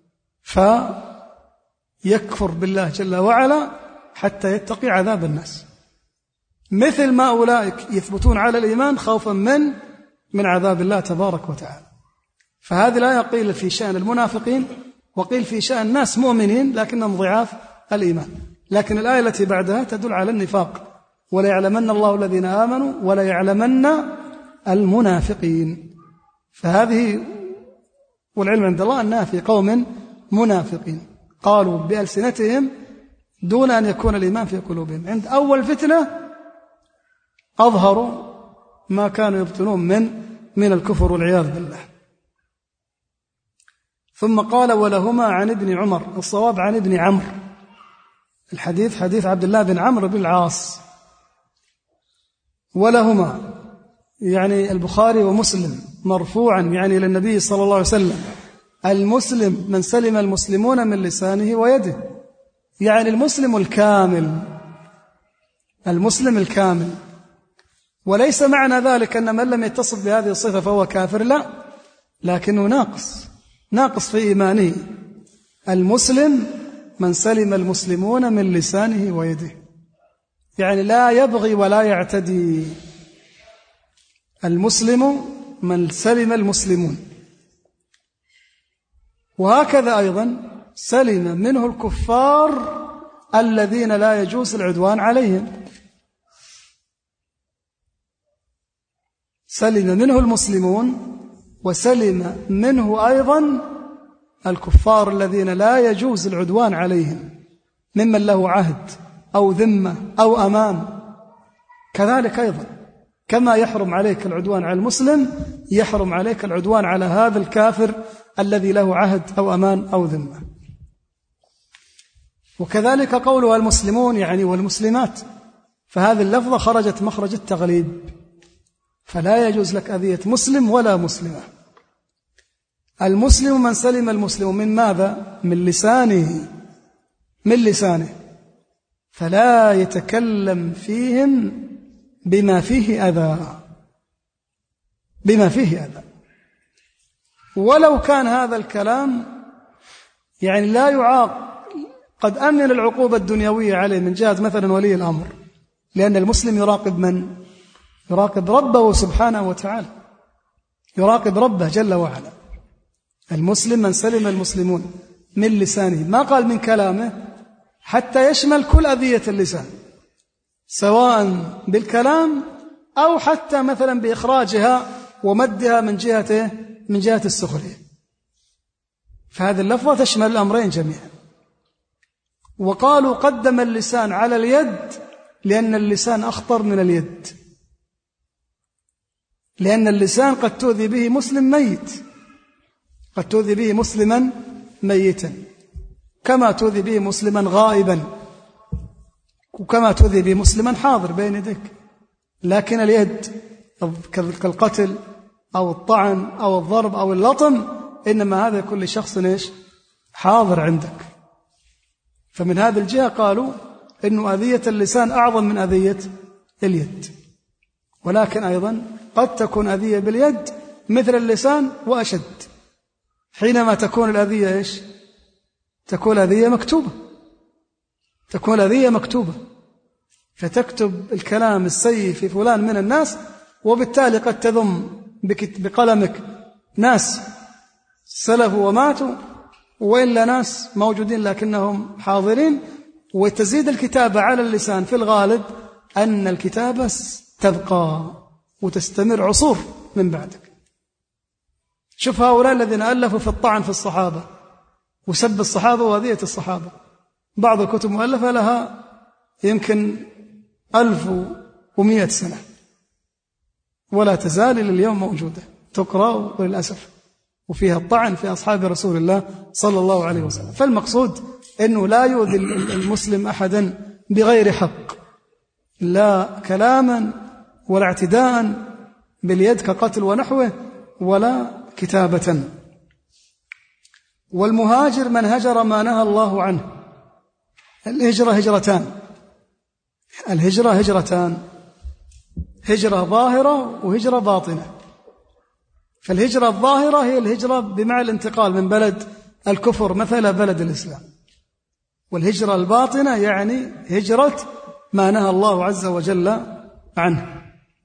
فيكفر بالله جل وعلا حتى يتقي عذاب الناس، مثل ما أولئك يثبتون على الإيمان خوفا من من عذاب الله تبارك وتعالى. فهذه لا يقيل في شأن المنافقين، وقيل في شأن ناس مؤمنين لكنهم ضعاف الإيمان. لكن الآية التي بعدها تدل على النفاق: ولا يعلمن الله الذين آمنوا ولا يعلمن المنافقين. فهذه والعلم عند الله أنها في قوم منافقين قالوا بألسنتهم دون أن يكون الإيمان في قلوبهم. عند أول فتنة أظهروا ما كانوا يبطنون من من الكفر والعياذ بالله. ثم قال: ولهما عن ابن عمر، الصواب عن ابن عمرو، الحديث حديث عبد الله بن عمرو بن العاص. ولهما يعني البخاري ومسلم مرفوعا يعني إلى النبي صلى الله عليه وسلم: المسلم من سلم المسلمون من لسانه ويده، يعني المسلم الكامل، المسلم الكامل. وليس معنى ذلك أن من لم يتصف بهذه الصفة فهو كافر، لا، لكنه ناقص ناقص في إيمانه. المسلم من سلم المسلمون من لسانه ويده، يعني لا يبغي ولا يعتدي. المسلم من سلم المسلمون. وهكذا أيضا سلم منه الكفار الذين لا يجوز العدوان عليهم. سلم منه المسلمون وسلم منه أيضا الكفار الذين لا يجوز العدوان عليهم ممن له عهد أو ذمة أو أمان. كذلك أيضا كما يحرم عليك العدوان على المسلم يحرم عليك العدوان على هذا الكافر الذي له عهد أو أمان أو ذمة. وكذلك قولها المسلمون يعني والمسلمات، فهذه اللفظة خرجت مخرج التغليب، فلا يجوز لك أذية مسلم ولا مسلمة. المسلم من سلم المسلم من ماذا؟ من لسانه، من لسانه، فلا يتكلم فيهم بما فيه أذى، بما فيه أذى، ولو كان هذا الكلام يعني لا يعاق، قد أمن العقوبة الدنيوية عليه من جهة مثلا ولي الأمر، لأن المسلم يراقب من؟ يراقب ربه سبحانه وتعالى، يراقب ربه جل وعلا. المسلم من سلم المسلمون من لسانه، ما قال من كلامه، حتى يشمل كل أذية اللسان، سواء بالكلام أو حتى مثلا بإخراجها ومدها من جهة من جهة السخرية. فهذه اللفظة تشمل الأمرين جميعا. وقالوا قدم اللسان على اليد لأن اللسان أخطر من اليد، لأن اللسان قد تؤذي به مسلم ميت، قد تؤذي به مسلما ميتا، كما تؤذي به مسلما غائبا، وكما تؤذي به مسلما حاضر بين يديك. لكن اليد كالقتل أو الطعن أو الضرب أو اللطم، إنما هذا كل شخص إيش؟ حاضر عندك. فمن هذه الجهة قالوا إنه أذية اللسان أعظم من أذية اليد. ولكن أيضا قد تكون أذية باليد مثل اللسان وأشد، حينما تكون الأذية إيش؟ تكون أذية مكتوبة، تكون أذية مكتوبة، فتكتب الكلام السيء في فلان من الناس، وبالتالي قد تذم بقلمك ناس سلفوا وماتوا، وإلا ناس موجودين لكنهم حاضرين، وتزيد الكتابة على اللسان في الغالب أن الكتابة تبقى وتستمر عصور من بعدك. شوف هؤلاء الذين ألفوا في الطعن في الصحابة وسب الصحابة وأذية الصحابة، بعض الكتب مؤلفة لها يمكن ألف ومئة سنة ولا تزال إلى اليوم موجودة تقرأ وللأسف، وفيها الطعن في أصحاب رسول الله صلى الله عليه وسلم. فالمقصود أنه لا يؤذي المسلم أحدا بغير حق، لا كلاما ولا اعتداء باليد كقتل ونحوه، ولا كتابة. والمهاجر من هجر ما نهى الله عنه. الهجرة هجرتان، الهجرة هجرتان، هجرة ظاهرة وهجرة باطنة. فالهجرة الظاهرة هي الهجرة بمعنى الانتقال من بلد الكفر مثل بلد الإسلام، والهجرة الباطنة يعني هجرة ما نهى الله عز وجل عنه.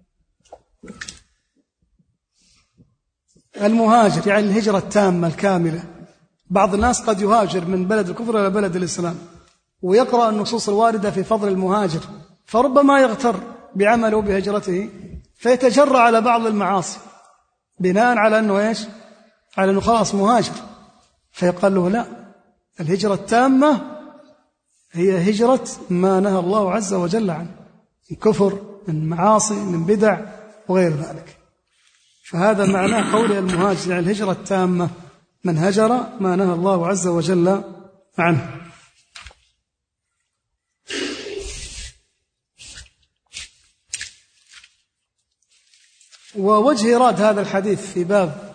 المهاجر يعني الهجرة التامة الكاملة. بعض الناس قد يهاجر من بلد الكفر إلى بلد الإسلام ويقرأ النصوص الواردة في فضل المهاجر، فربما يغتر بعمله بهجرته فيتجرأ على بعض المعاصي بناء على أنه إيش؟ على أنه خلاص مهاجر، فيقال له لا، الهجرة التامة هي هجرة ما نهى الله عز وجل عنه من كفر، من معاصي، من بدع وغير ذلك. فهذا معنى قول المهاجر يعني الهجرة التامة، من هجر ما نهى الله عز وجل عنه. ووجه إيراد هذا الحديث في باب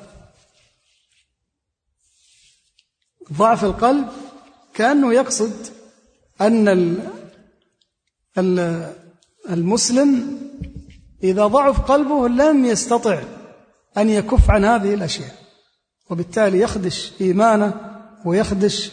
ضعف القلب كأنه يقصد أن المسلم إذا ضعف قلبه لم يستطع أن يكف عن هذه الأشياء، وبالتالي يخدش إيمانه ويخدش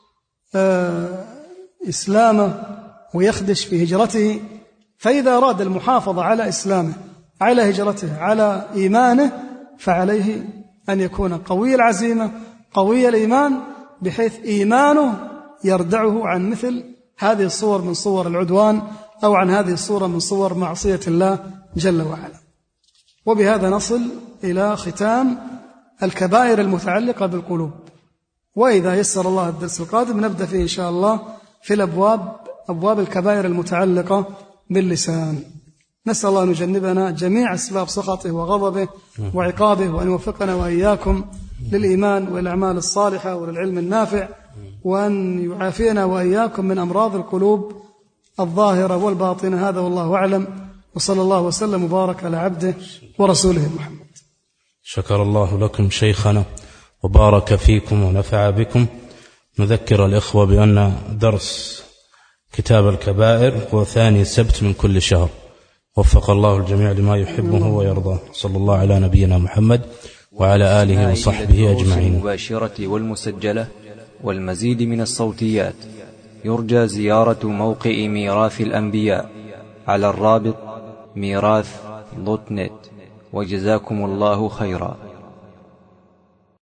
إسلامه ويخدش في هجرته. فإذا أراد المحافظة على إسلامه، على هجرته، على إيمانه، فعليه أن يكون قوي العزيمة، قوي الإيمان، بحيث إيمانه يردعه عن مثل هذه الصور من صور العدوان أو عن هذه الصورة من صور معصية الله جل وعلا. وبهذا نصل إلى ختام الكبائر المتعلقة بالقلوب. وإذا يسر الله الدرس القادم نبدأ فيه إن شاء الله في الأبواب، أبواب الكبائر المتعلقة باللسان. نسأل الله أن يجنبنا جميع أسباب سخطه وغضبه وعقابه، وأن يوفقنا وإياكم للإيمان والأعمال الصالحة وللعلم النافع، وأن يعافينا وإياكم من أمراض القلوب الظاهرة والباطنة. هذا والله أعلم، وصلى الله وسلم وبارك على عبده ورسوله محمد. شكر الله لكم شيخنا وبارك فيكم ونفع بكم. نذكر الإخوة بأن درس كتاب الكبائر هو ثاني سبت من كل شهر. وفق الله الجميع لما يحبه ويرضاه. صلى الله على نبينا محمد وعلى آله وصحبه أجمعين. المباشرة والمسجلة والمزيد من الصوتيات يرجى زيارة موقع ميراث الأنبياء على الرابط ميراث دوت نت. وجزاكم الله خيرا.